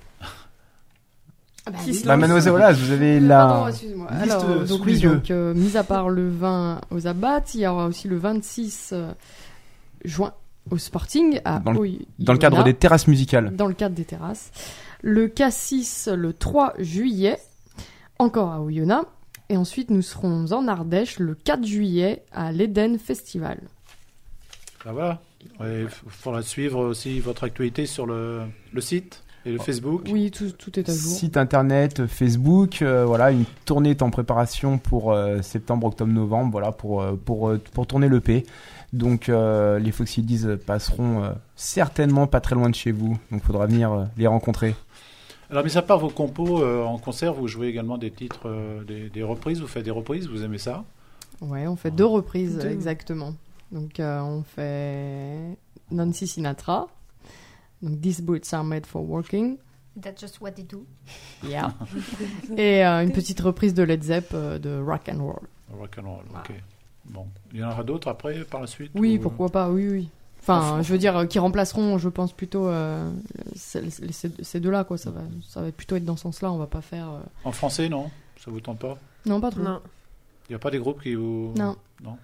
Speaker 3: Ah bah,
Speaker 7: bah, Mademoiselle Olas, vous avez la
Speaker 3: Pardon, excuse-moi.
Speaker 7: liste
Speaker 3: Alors,
Speaker 7: sous
Speaker 3: donc,
Speaker 7: les
Speaker 3: oui,
Speaker 7: yeux.
Speaker 3: donc, euh, mis à part le vin aux abats, il y aura aussi le vingt-six euh, juin au Sporting à
Speaker 7: Dans le-
Speaker 3: Oy-
Speaker 7: dans le cadre
Speaker 3: Iona,
Speaker 7: des terrasses musicales.
Speaker 3: dans le cadre des terrasses. Le Cassis le trois juillet, encore à Oyonnax. Et ensuite, nous serons en Ardèche le quatre juillet à l'Eden Festival.
Speaker 1: Ben voilà. Il faudra suivre aussi votre actualité sur le, le site et le Facebook.
Speaker 3: Oui, tout, tout est à jour.
Speaker 7: Site internet, Facebook, euh, voilà, une tournée est en préparation pour euh, septembre, octobre, novembre, voilà, pour, euh, pour, euh, pour tourner l'E P. Donc euh, les Foxydies passeront euh, certainement pas très loin de chez vous, donc il faudra venir euh, les rencontrer.
Speaker 1: Alors, mis à part vos compos euh, en concert, vous jouez également des titres, euh, des, des reprises, vous faites des reprises, vous aimez ça?
Speaker 3: Ouais, on fait deux reprises,
Speaker 6: Deux.
Speaker 3: exactement. Donc, euh, on fait Nancy Sinatra. Donc, These Boots Are Made for Walking.
Speaker 4: That's just what they do.
Speaker 3: Yeah. Et euh, une petite reprise de Led Zepp euh, de Rock and Roll.
Speaker 1: Rock and roll, ok. Bon. Il y en aura d'autres après, par la suite?
Speaker 3: Oui,
Speaker 1: ou...
Speaker 3: pourquoi pas, oui, oui. Enfin, je veux dire, euh, qui remplaceront, je pense, plutôt euh, ces, ces- ces deux-là, quoi. Ça va, ça va plutôt être dans ce sens-là, on va pas faire... euh,
Speaker 1: En français, non? Ça vous tente pas?
Speaker 3: Non, pas trop.
Speaker 6: Non.
Speaker 1: Il n'y a pas des groupes qui vous...
Speaker 3: Non.
Speaker 1: Non.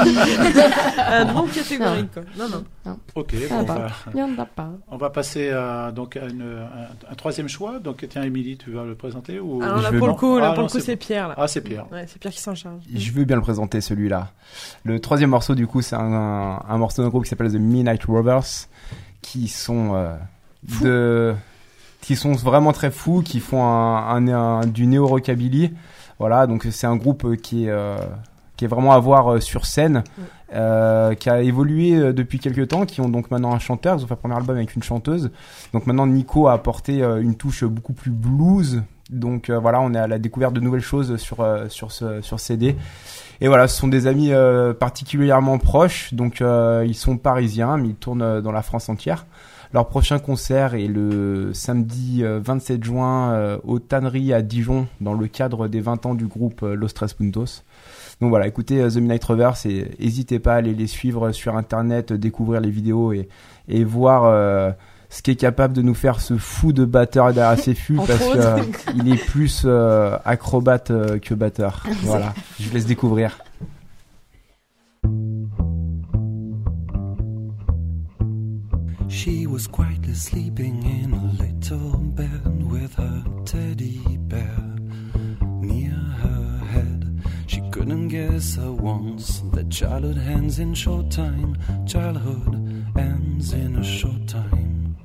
Speaker 6: Euh, non catégorique, quoi. Non, non.
Speaker 1: Ok,
Speaker 3: Ah,
Speaker 1: bon, on,
Speaker 3: bah.
Speaker 1: va,
Speaker 3: Il y en a pas.
Speaker 1: on va passer à, donc, à une, un, un troisième choix. Donc, tiens, Émilie, tu vas le présenter ou...
Speaker 6: Alors
Speaker 7: Je
Speaker 6: là,
Speaker 7: veux
Speaker 6: pour le
Speaker 7: bien.
Speaker 6: coup, là,
Speaker 1: Ah,
Speaker 6: pour
Speaker 1: non,
Speaker 6: le coup,
Speaker 1: c'est
Speaker 6: c'est
Speaker 1: bon.
Speaker 6: Pierre, là.
Speaker 1: Ah, c'est Pierre.
Speaker 6: Ouais, c'est Pierre qui s'en charge.
Speaker 7: Je veux bien le présenter celui-là. Le troisième morceau du coup c'est un, un, un morceau d'un groupe qui s'appelle The Midnight Rovers qui sont euh, de qui sont vraiment très fous, qui font un, un, un- du néo rockabilly. Voilà, donc c'est un groupe qui est euh, qui est vraiment à voir euh, sur scène, euh, qui a évolué euh, depuis quelques temps, qui ont donc maintenant un chanteur, ils ont fait un premier album avec une chanteuse. Donc maintenant Nico a apporté euh, une touche beaucoup plus blues. Donc euh, voilà, on est à la découverte de nouvelles choses sur euh, sur ce sur C D. Et voilà, ce sont des amis euh, particulièrement proches, donc euh, ils sont parisiens, mais ils tournent euh, dans la France entière. Leur prochain concert est le samedi euh, vingt-sept juin euh, aux Tanneries à Dijon, dans le cadre des vingt ans du groupe euh, Los Tres Puntos. Donc voilà, écoutez euh, The Midnight Rovers et n'hésitez pas à aller les suivre sur internet, euh, découvrir les vidéos et, et voir euh, ce qu'est capable de nous faire ce fou de batteur derrière ses fûts,
Speaker 3: Entre
Speaker 7: parce
Speaker 3: autres.
Speaker 7: que euh, il est plus euh, acrobate euh, que batteur. Voilà, je vous laisse découvrir.
Speaker 9: She was quietly sleeping in a little bed with her teddy bear near her head. She couldn't guess at once that childhood ends in short time. Childhood ends in a short time.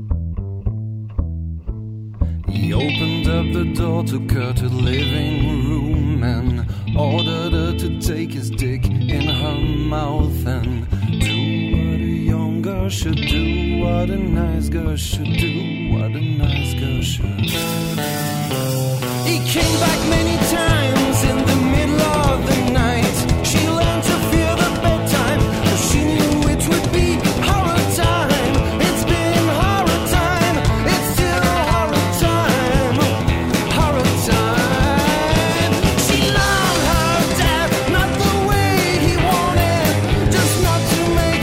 Speaker 9: He opened up the door, took her to the living room and ordered her to take his dick in her mouth and do what a young girl should do, what a nice girl should do, what a nice girl should do. He came back many times in the middle of the night. She learned to fear the bedtime, but she knew it would be horror time. It's been horror time, it's still horror time, horror time. She loved her dad, not the way he wanted, just not to make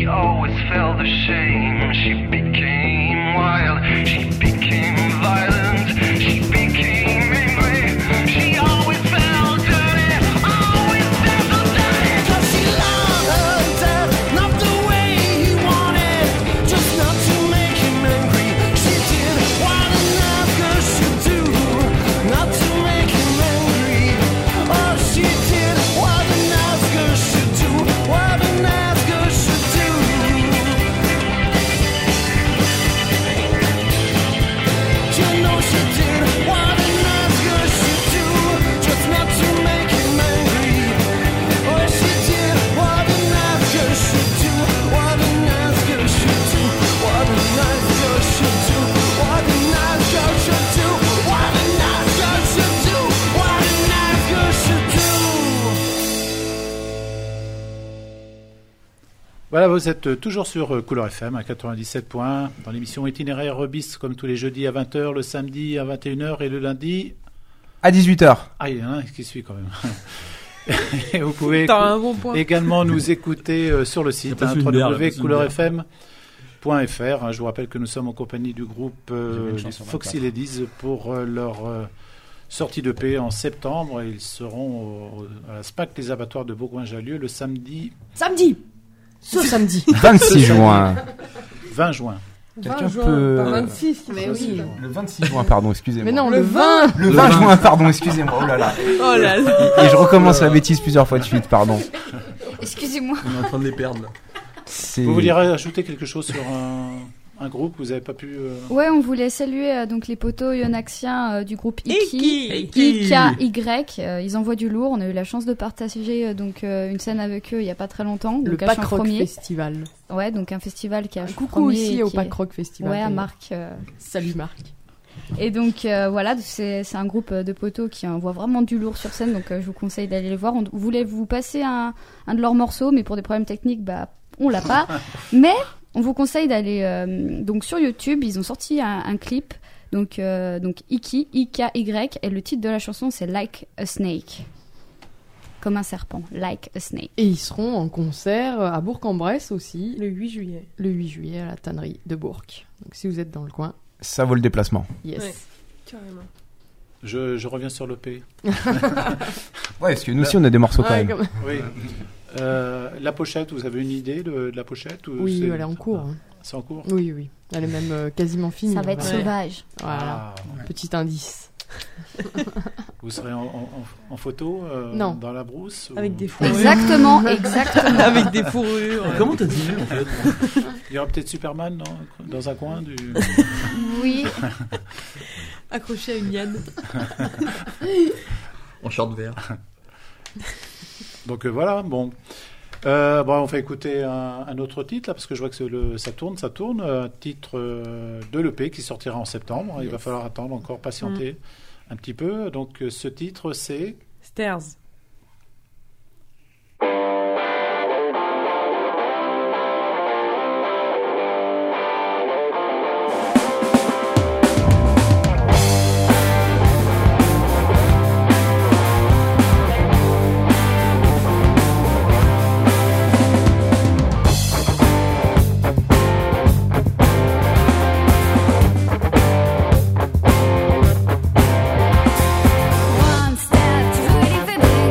Speaker 9: She always felt ashamed. She became wild. She became violent. She became angry. She always felt dirty. Always felt so dirty. 'Cause she loved her dad, not the way he wanted, just not to make him angry. She did what a nice girl should do, not to make him angry. Oh, she did what a nice girl should do, what a nice girl should do. You know she did what a nice girl should do, just not to make him angry. Oh, she did what a nice girl should do, what a nice girl should do, what a nice girl should do, what a nice girl should do, what a nice girl should do, what a nice girl should do.
Speaker 1: Voilà, vous êtes toujours sur Couleur F M à quatre-vingt-dix-sept points dans l'émission Itinéraire Bis, comme tous les jeudis à vingt heures, le samedi à vingt et une heures et le lundi.
Speaker 7: À dix-huit heures.
Speaker 1: Ah, il y en a un qui suit quand même. Et vous pouvez
Speaker 6: T'as un bon point.
Speaker 1: également nous écouter euh, sur le
Speaker 5: T'as
Speaker 1: site
Speaker 5: pas
Speaker 1: hein,
Speaker 5: fait une bière, là,
Speaker 1: w w w
Speaker 5: pas fait une
Speaker 1: point couleur f m point f r. Hein, je vous rappelle que nous sommes en compagnie du groupe euh,
Speaker 7: J'avais une
Speaker 1: les
Speaker 7: chance sur
Speaker 1: Foxy
Speaker 7: vingt-quatre.
Speaker 1: Ladies pour euh, leur euh, sortie de paix en septembre. Ils seront au- à la SPAC des abattoirs de Bourgoin-Jallieu le samedi
Speaker 3: Samedi Ce samedi
Speaker 7: vingt-six juin.
Speaker 1: vingt juin.
Speaker 7: Quelqu'un
Speaker 6: vingt juin,
Speaker 7: peut-
Speaker 6: pas vingt-six. qui
Speaker 3: Mais
Speaker 6: faut
Speaker 3: oui.
Speaker 6: aussi.
Speaker 7: Le vingt-six juin, pardon, excusez-moi.
Speaker 3: Mais non,
Speaker 6: Le
Speaker 3: le vingt
Speaker 7: Le vingt juin, pardon, excusez-moi. Oh là là.
Speaker 6: Oh là là.
Speaker 7: Et je recommence la bêtise plusieurs fois de suite, pardon.
Speaker 4: Excusez-moi.
Speaker 5: On est en train de les perdre là.
Speaker 7: C'est...
Speaker 1: Vous vouliez rajouter quelque chose sur un, un groupe que vous n'avez pas pu... euh,
Speaker 4: Ouais, on voulait saluer euh, donc les poteaux ionaxiens euh, du groupe Iki.
Speaker 6: Iki.
Speaker 4: I K Y. euh, ils envoient du lourd. On a eu la chance de partager euh, donc euh, une scène avec eux il y a pas très longtemps.
Speaker 3: Le
Speaker 4: Donc à
Speaker 3: Pack Rock
Speaker 4: Champ-Premier.
Speaker 3: Festival.
Speaker 4: Ouais, donc un festival qui a
Speaker 3: Un coucou
Speaker 4: Champ-Premier
Speaker 3: aussi
Speaker 4: et
Speaker 3: au
Speaker 4: qui
Speaker 3: Pack
Speaker 4: est-
Speaker 3: Rock Festival.
Speaker 4: Ouais, à
Speaker 3: d'ailleurs.
Speaker 4: Marc. euh,
Speaker 3: Salut Marc.
Speaker 4: Et donc euh, voilà, c'est c'est un groupe de poteaux qui envoie vraiment du lourd sur scène, donc euh, je vous conseille d'aller les voir. On voulait vous passer un, un de leurs morceaux, mais pour des problèmes techniques, bah on l'a pas. Mais on vous conseille d'aller euh, donc sur YouTube. Ils ont sorti un, un clip, donc euh, donc Iki I K Y, et le titre de la chanson c'est Like a Snake, comme un serpent, Like a Snake.
Speaker 3: Et ils seront en concert à Bourg-en-Bresse aussi,
Speaker 6: Le huit juillet.
Speaker 3: le huit juillet à la tannerie de Bourg. Donc si vous êtes dans le coin,
Speaker 7: Ça vaut le déplacement.
Speaker 3: yes.
Speaker 6: Ouais. Carrément.
Speaker 1: Je, je reviens sur l'E P.
Speaker 7: Ouais, parce que nous aussi, on a des morceaux quand
Speaker 3: Ouais,
Speaker 7: même.
Speaker 3: comme-
Speaker 1: Oui. Euh, la pochette, vous avez une idée de, de la pochette ou
Speaker 3: Oui,
Speaker 1: c'est-
Speaker 3: elle est en cours. hein.
Speaker 1: C'est en cours.
Speaker 3: Oui, oui. Elle est même euh, quasiment finie.
Speaker 4: Ça va être
Speaker 3: on dire.
Speaker 4: sauvage.
Speaker 3: Voilà,
Speaker 1: Ah,
Speaker 3: petit indice.
Speaker 1: vous serez en, en- en photo euh,
Speaker 3: Non.
Speaker 1: dans la brousse ou-
Speaker 6: Avec des fourrures.
Speaker 4: Exactement, exactement.
Speaker 6: Avec des fourrures.
Speaker 5: Comment t'as dit en fait?
Speaker 1: Il y aura peut-être Superman dans, dans un coin du.
Speaker 4: Oui.
Speaker 6: Accroché à une liane.
Speaker 5: En short vert.
Speaker 1: Donc euh, voilà, bon. Euh, bon, on va écouter un, un autre titre là, parce que je vois que c'est le, ça tourne, ça tourne. Un titre euh, de l'E P qui sortira en septembre. Il va falloir attendre encore, patienter un petit peu. Donc euh, ce titre, c'est.
Speaker 6: Stairs.
Speaker 8: One step to waiting for me.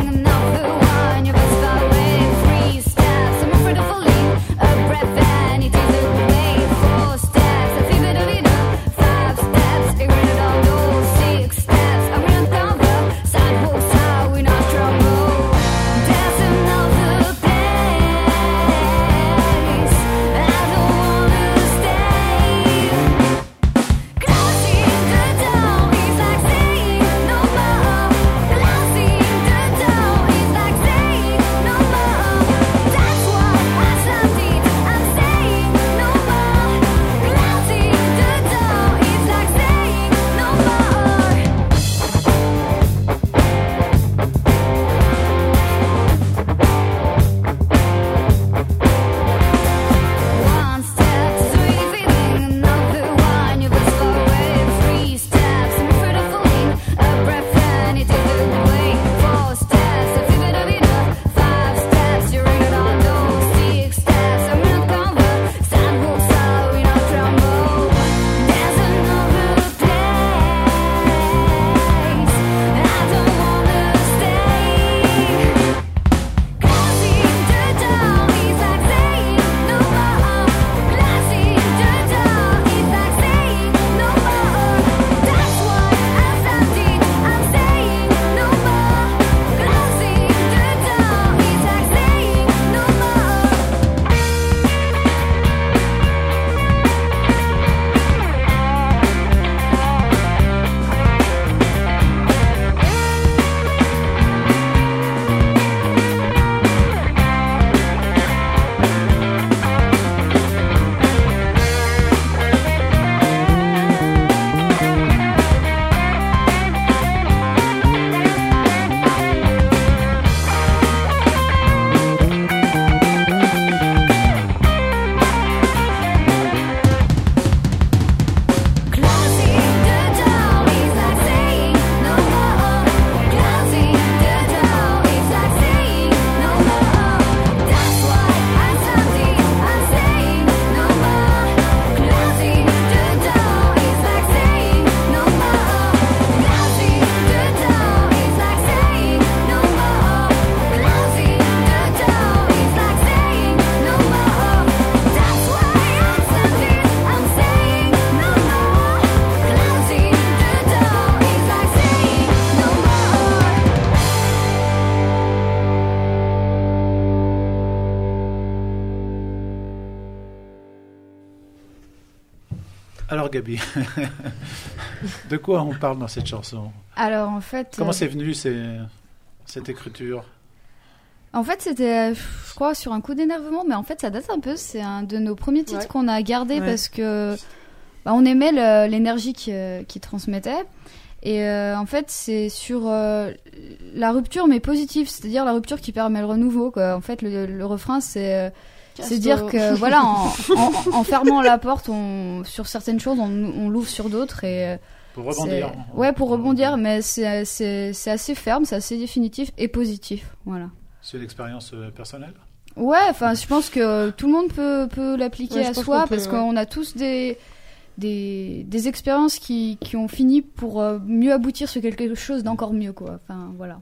Speaker 1: Alors Gabi, de quoi on parle dans cette chanson?
Speaker 4: Alors en fait...
Speaker 1: Comment
Speaker 4: euh,
Speaker 1: c'est venu ces, cette écriture?
Speaker 4: En fait, c'était, je crois, sur un coup d'énervement, mais en fait, ça date un peu. C'est un de nos premiers titres
Speaker 3: Ouais.
Speaker 4: qu'on a gardé
Speaker 6: Ouais.
Speaker 4: parce que bah, on aimait le- l'énergie qu'il qui transmettait. Et euh, en fait, c'est sur euh, la rupture, mais positive, c'est-à-dire la rupture qui permet le renouveau, quoi. En fait, le, le refrain, c'est, euh, c'est dire que, voilà, en, en, en fermant la porte, on, sur certaines choses, on, on l'ouvre sur d'autres et. euh,
Speaker 1: Pour rebondir.
Speaker 4: c'est- Ouais, pour rebondir, mais c'est, c'est, c'est assez ferme, c'est assez définitif et positif, voilà.
Speaker 1: C'est une expérience euh, personnelle?
Speaker 4: Ouais, enfin, je pense que tout le monde peut, peut l'appliquer
Speaker 6: Ouais, je
Speaker 4: à
Speaker 6: pense
Speaker 4: soi
Speaker 6: qu'on peut,
Speaker 4: parce
Speaker 6: ouais.
Speaker 4: qu'on a tous des, des, des expériences qui, qui ont fini pour euh, mieux aboutir sur quelque chose d'encore mieux, quoi. Enfin, voilà.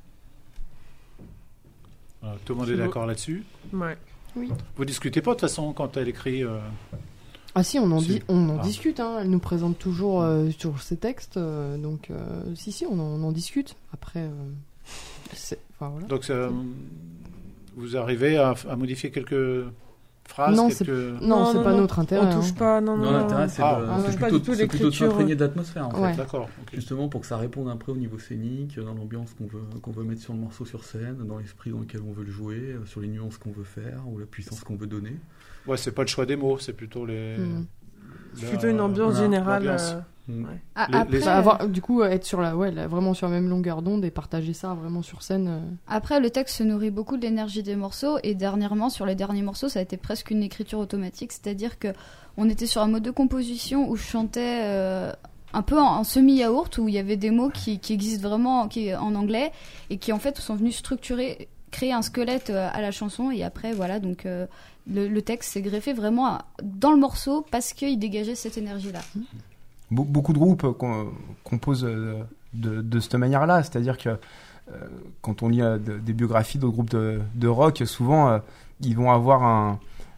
Speaker 1: Euh, Tout le monde est
Speaker 6: C'est beau.
Speaker 1: d'accord là-dessus?
Speaker 6: Ouais.
Speaker 1: Vous discutez pas de toute façon quand elle écrit euh,
Speaker 3: Ah si, on en,
Speaker 1: Si.
Speaker 3: di- on en
Speaker 1: Ah.
Speaker 3: discute. Hein. Elle nous présente toujours euh, sur ses textes. euh, donc, euh, si, si, on en, on en discute. Après, euh, c'est- enfin, voilà.
Speaker 1: Donc ça, vous arrivez à, à modifier quelques phrases?
Speaker 3: Non,
Speaker 1: quelques...
Speaker 3: Non,
Speaker 6: Non,
Speaker 3: c'est
Speaker 6: non,
Speaker 3: pas
Speaker 6: non.
Speaker 3: notre intérêt.
Speaker 6: On touche
Speaker 3: hein.
Speaker 6: pas, non, non.
Speaker 5: Non,
Speaker 6: non.
Speaker 5: l'intérêt, c'est
Speaker 1: Ah,
Speaker 5: de-
Speaker 1: on
Speaker 5: c'est
Speaker 6: touche pas
Speaker 5: plutôt,
Speaker 6: du tout
Speaker 5: c'est plutôt de
Speaker 6: l'écriture.
Speaker 5: s'imprégner d'atmosphère, en fait.
Speaker 3: Ouais.
Speaker 1: D'accord. ok.
Speaker 5: Justement pour que ça réponde après au niveau scénique, dans l'ambiance qu'on veut, qu'on veut mettre sur le morceau sur scène, dans l'esprit dans lequel on veut le jouer, euh, sur les nuances qu'on veut faire ou la puissance qu'on veut donner.
Speaker 1: Ouais, c'est pas le choix des mots, c'est plutôt les.
Speaker 3: Mm.
Speaker 6: C'est
Speaker 1: la-
Speaker 6: plutôt une ambiance
Speaker 1: voilà,
Speaker 6: générale.
Speaker 1: l'ambiance.
Speaker 6: euh,
Speaker 5: Mm.
Speaker 6: ouais.
Speaker 4: Ah,
Speaker 1: Les-
Speaker 4: après,
Speaker 1: les-
Speaker 3: Bah, avoir, du coup, être sur la, ouais, la- vraiment sur la même longueur d'onde et partager ça vraiment sur scène. euh.
Speaker 4: après, le texte se nourrit beaucoup de l'énergie des morceaux et dernièrement, sur les derniers morceaux, ça a été presque une écriture automatique, c'est-à-dire que on était sur un mode de composition où je chantais euh, un peu en, en semi-yaourt, où il y avait des mots qui, qui existent vraiment qui, en anglais et qui en fait sont venus structurer, créer un squelette euh, à la chanson et après voilà, donc euh, le, le texte s'est greffé vraiment à- dans le morceau parce qu'il dégageait cette énergie-là.
Speaker 7: Be- beaucoup de groupes com- composent euh, de, de cette manière-là, c'est-à-dire que euh, quand on lit euh, de- des biographies d'autres groupes de, de rock, souvent euh, ils vont avoir un,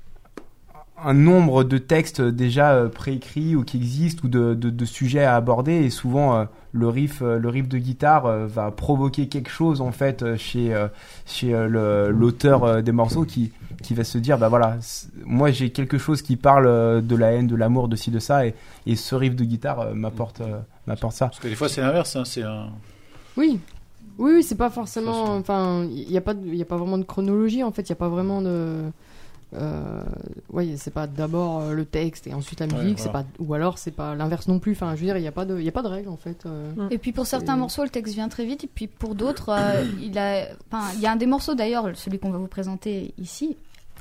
Speaker 7: un nombre de textes déjà euh, préécrits ou qui existent ou de, de, de sujets à aborder et souvent euh, le riff euh, le riff de guitare euh, va provoquer quelque chose en fait euh, chez euh, chez euh, le- l'auteur euh, des morceaux qui qui va se dire bah voilà c'est- moi j'ai quelque chose qui parle euh, de la haine, de l'amour, de ci, de ça et, et ce riff de guitare euh, m'apporte euh, m'apporte ça.
Speaker 1: Parce que des fois, c'est l'inverse. Hein, c'est un.
Speaker 3: Oui. Oui, oui, c'est pas forcément.
Speaker 1: Ça, c'est-
Speaker 3: Enfin, il n'y a, pas de- il y a pas vraiment de chronologie en fait. Il n'y a pas vraiment de. Euh, ouais, c'est pas d'abord euh, le texte et ensuite la
Speaker 1: Ouais,
Speaker 3: musique, c'est
Speaker 1: voilà.
Speaker 3: pas, ou alors c'est pas l'inverse non plus. Enfin, je veux dire, il n'y a pas de, il y a pas de règle en fait. euh.
Speaker 4: Et puis pour certains
Speaker 3: C'est-
Speaker 4: morceaux, le texte vient très vite, et puis pour d'autres, euh, il a, enfin, il y a un des morceaux d'ailleurs, celui qu'on va vous présenter ici,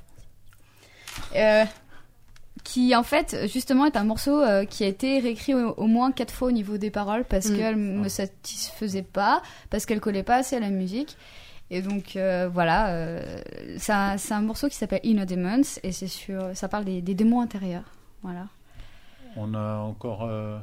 Speaker 4: euh, qui en fait justement est un morceau euh, qui a été réécrit au, au moins quatre fois au niveau des paroles parce
Speaker 3: Mm.
Speaker 4: qu'elle me satisfaisait pas, parce qu'elle collait pas assez à la musique. Et donc euh, voilà, euh, c'est un, c'est un morceau qui s'appelle Inner Demons et c'est sur, ça parle des, des démons intérieurs. Voilà.
Speaker 1: On a encore. euh,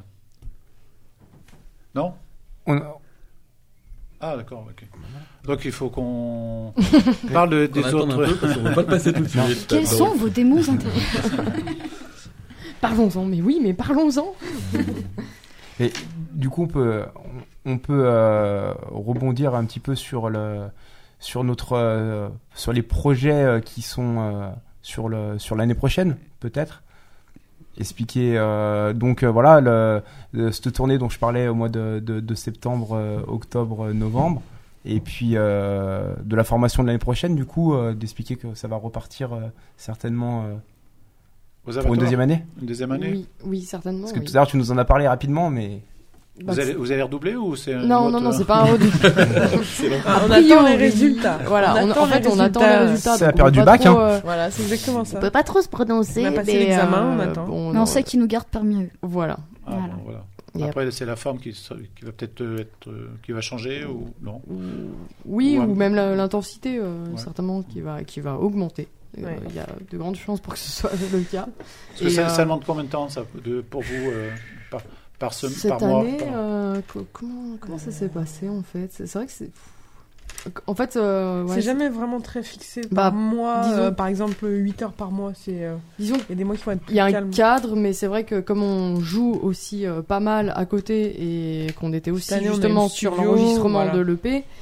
Speaker 1: Non?
Speaker 7: On-
Speaker 1: Ah, d'accord, ok. Donc il faut qu'on parle de-
Speaker 5: Qu'on
Speaker 1: des
Speaker 5: attende un
Speaker 1: autres.
Speaker 5: peu parce qu'on veut pas le passer tout de suite.
Speaker 4: Quels
Speaker 5: D'accord.
Speaker 4: sont vos démons intérieurs?
Speaker 3: Parlons-en, mais oui, mais parlons-en.
Speaker 7: Et du coup, on peut, on peut euh, rebondir un petit peu sur le, sur notre, euh, sur les projets euh, qui sont euh, sur le, sur l'année prochaine, peut-être. Expliquer euh, donc euh, voilà le, le- cette tournée dont je parlais au mois de, de, de septembre, euh, octobre, euh, novembre, et puis euh, de la formation de l'année prochaine. Du coup, euh, d'expliquer que ça va repartir euh, certainement euh,
Speaker 1: Aux
Speaker 7: pour une
Speaker 1: amateurs.
Speaker 7: deuxième année.
Speaker 1: Une deuxième année?
Speaker 3: Oui, oui, certainement.
Speaker 7: Parce que
Speaker 3: oui.
Speaker 7: tout à l'heure tu nous en as parlé rapidement, mais
Speaker 3: Bah,
Speaker 1: Vous allez, vous allez redoubler ou c'est un
Speaker 3: Non,
Speaker 1: autre-
Speaker 3: non, non, c'est pas un redouble.
Speaker 1: C'est long.
Speaker 6: Ah, on
Speaker 3: A priori,
Speaker 6: attend les résultats.
Speaker 3: Voilà,
Speaker 6: On
Speaker 3: on-
Speaker 6: attend
Speaker 3: en fait,
Speaker 6: les
Speaker 3: on attend les
Speaker 6: résultats.
Speaker 3: résultats.
Speaker 7: C'est la
Speaker 3: donc on
Speaker 7: période
Speaker 3: peut
Speaker 7: du
Speaker 3: pas
Speaker 7: bac,
Speaker 3: trop,
Speaker 7: hein.
Speaker 3: euh,
Speaker 6: Voilà, c'est exactement
Speaker 3: On
Speaker 6: ça.
Speaker 3: peut pas trop se prononcer.
Speaker 6: On a passé
Speaker 3: mais,
Speaker 6: l'examen,
Speaker 3: euh,
Speaker 6: on attend.
Speaker 3: bon,
Speaker 4: Mais on
Speaker 3: non,
Speaker 4: sait qu'ils nous gardent parmi eux.
Speaker 3: Voilà.
Speaker 1: Ah,
Speaker 4: Voilà.
Speaker 1: bon, voilà.
Speaker 3: Et
Speaker 1: Après, c'est la forme qui, se- qui va peut-être euh, être, euh, qui va changer ou non?
Speaker 3: Oui,
Speaker 1: Ouais.
Speaker 3: ou même la- l'intensité, euh,
Speaker 1: Ouais.
Speaker 3: certainement, qui va, qui va augmenter. Euh,
Speaker 6: Ouais.
Speaker 3: Il y a de grandes chances pour que ce soit le cas.
Speaker 1: Parce que
Speaker 3: Et,
Speaker 1: ça,
Speaker 3: euh,
Speaker 1: ça demande combien de temps ça, de, pour vous euh, par, par, sem-
Speaker 3: Cette
Speaker 1: par mois
Speaker 3: année,
Speaker 1: par-
Speaker 3: euh, co- comment, comment ça s'est passé en fait? C'est c'est vrai que c'est. En fait, euh, ouais,
Speaker 6: C'est jamais vraiment très fixé
Speaker 3: Bah,
Speaker 6: par mois.
Speaker 3: disons-
Speaker 6: euh, par exemple, huit heures par mois, c'est. euh,
Speaker 3: disons
Speaker 6: Il y a des mois qui vont être plus
Speaker 3: il y a un
Speaker 6: calmes.
Speaker 3: cadre, mais c'est vrai que comme on joue aussi euh, pas mal à côté et qu'on était aussi
Speaker 6: année, on a eu
Speaker 3: justement
Speaker 6: le
Speaker 3: sur
Speaker 6: studio,
Speaker 3: l'enregistrement
Speaker 6: voilà.
Speaker 3: de l'E P,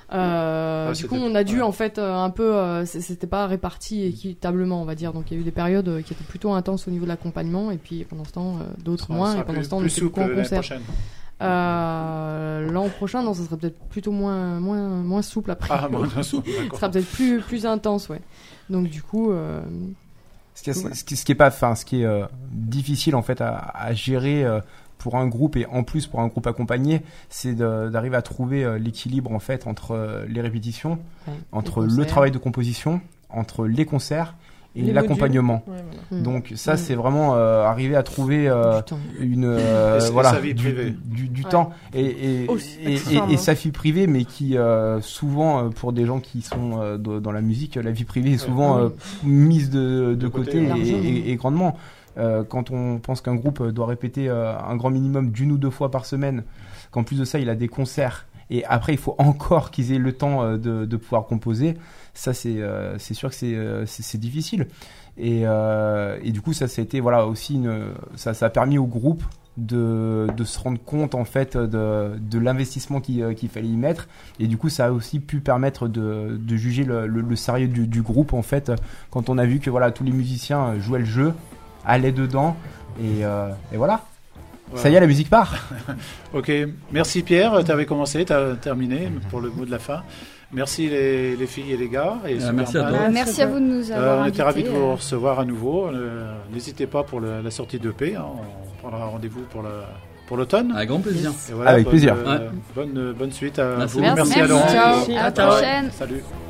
Speaker 3: Euh,
Speaker 1: Ah,
Speaker 3: du
Speaker 1: c'était-
Speaker 3: coup, on a dû
Speaker 1: ouais.
Speaker 3: en fait euh, un peu, euh, c- c'était pas réparti équitablement, on va dire. Donc il y a eu des périodes euh, qui étaient plutôt intenses au niveau de l'accompagnement, et puis pendant ce temps, euh, d'autres
Speaker 1: Ça
Speaker 3: moins.
Speaker 1: sera
Speaker 3: Et pendant
Speaker 1: plus-
Speaker 3: ce temps, on
Speaker 1: plus
Speaker 3: était
Speaker 1: souple
Speaker 3: beaucoup en
Speaker 1: l'année
Speaker 3: concert.
Speaker 1: prochaine.
Speaker 3: Euh, L'an prochain, non, ça serait peut-être plutôt moins, moins, moins souple après.
Speaker 1: Ah, bon, bien sûr,
Speaker 3: ça
Speaker 1: d'accord.
Speaker 3: sera peut-être plus, plus intense, ouais. Donc du coup, euh,
Speaker 7: Ce qui, est, ce qui, ce qui est pas, enfin, ce qui est euh, difficile en fait à, à gérer euh, pour un groupe et en plus pour un groupe accompagné, c'est de- d'arriver à trouver euh, l'équilibre en fait entre euh, les répétitions,
Speaker 3: ouais,
Speaker 7: entre
Speaker 3: les
Speaker 7: le
Speaker 3: concerts.
Speaker 7: travail de composition, entre les concerts et
Speaker 6: Les
Speaker 7: l'accompagnement.
Speaker 6: modules. Ouais, voilà.
Speaker 3: Mm.
Speaker 7: Donc ça,
Speaker 3: Mm.
Speaker 7: c'est vraiment euh, arriver à trouver euh,
Speaker 3: Du temps.
Speaker 7: une euh,
Speaker 1: Et sa-
Speaker 7: voilà
Speaker 1: sa vie
Speaker 7: du,
Speaker 1: privée.
Speaker 7: du, du
Speaker 3: Ouais.
Speaker 7: temps et et,
Speaker 6: Aussi,
Speaker 7: et, et-
Speaker 6: accessoirement.
Speaker 7: et sa vie privée, mais qui euh, souvent euh, pour des gens qui sont euh, de- dans la musique, la vie privée est souvent
Speaker 3: Ah oui.
Speaker 7: euh, mise de, de
Speaker 1: De
Speaker 7: côté,
Speaker 1: côté,
Speaker 7: et,
Speaker 3: largement.
Speaker 7: et- et grandement. Euh, quand on pense qu'un groupe doit répéter euh, un grand minimum d'une ou deux fois par semaine, qu'en plus de ça il a des concerts et après il faut encore qu'ils aient le temps euh, de, de pouvoir composer, ça c'est euh, c'est sûr que c'est euh, c'est c'est difficile. Et, euh, et du coup, ça, ça a été voilà aussi une, ça, ça a permis au groupe de, de se rendre compte en fait de, de l'investissement qu'il euh, qu'il fallait y mettre. Et du coup, ça a aussi pu permettre de, de juger le, le, le sérieux du, du groupe en fait quand on a vu que voilà tous les musiciens jouaient le jeu, allaient dedans et, euh, et voilà.
Speaker 1: Voilà.
Speaker 7: Ça y est, la musique part.
Speaker 1: Ok, merci Pierre, tu avais commencé, tu as terminé pour le mot de la fin. Merci les, les filles et les gars. Et
Speaker 5: Euh,
Speaker 1: Superman.
Speaker 5: merci à toi.
Speaker 4: Bah, merci à vous de nous
Speaker 1: Euh,
Speaker 4: avoir
Speaker 1: on était ravis
Speaker 4: invités.
Speaker 1: de vous
Speaker 4: euh.
Speaker 1: recevoir à nouveau. Euh, N'hésitez pas pour le- la sortie d'E P. Hein. On prendra rendez-vous pour le- pour l'automne.
Speaker 5: Avec grand plaisir.
Speaker 1: Et voilà,
Speaker 7: Avec
Speaker 1: bonne,
Speaker 7: plaisir.
Speaker 1: euh, bonne, bonne suite à
Speaker 5: Merci.
Speaker 1: vous.
Speaker 5: Merci.
Speaker 1: Merci, à
Speaker 4: Merci.
Speaker 1: Laurent.
Speaker 4: Ciao.
Speaker 6: Merci.
Speaker 4: À la
Speaker 6: Ciao.
Speaker 4: prochaine.
Speaker 1: Salut.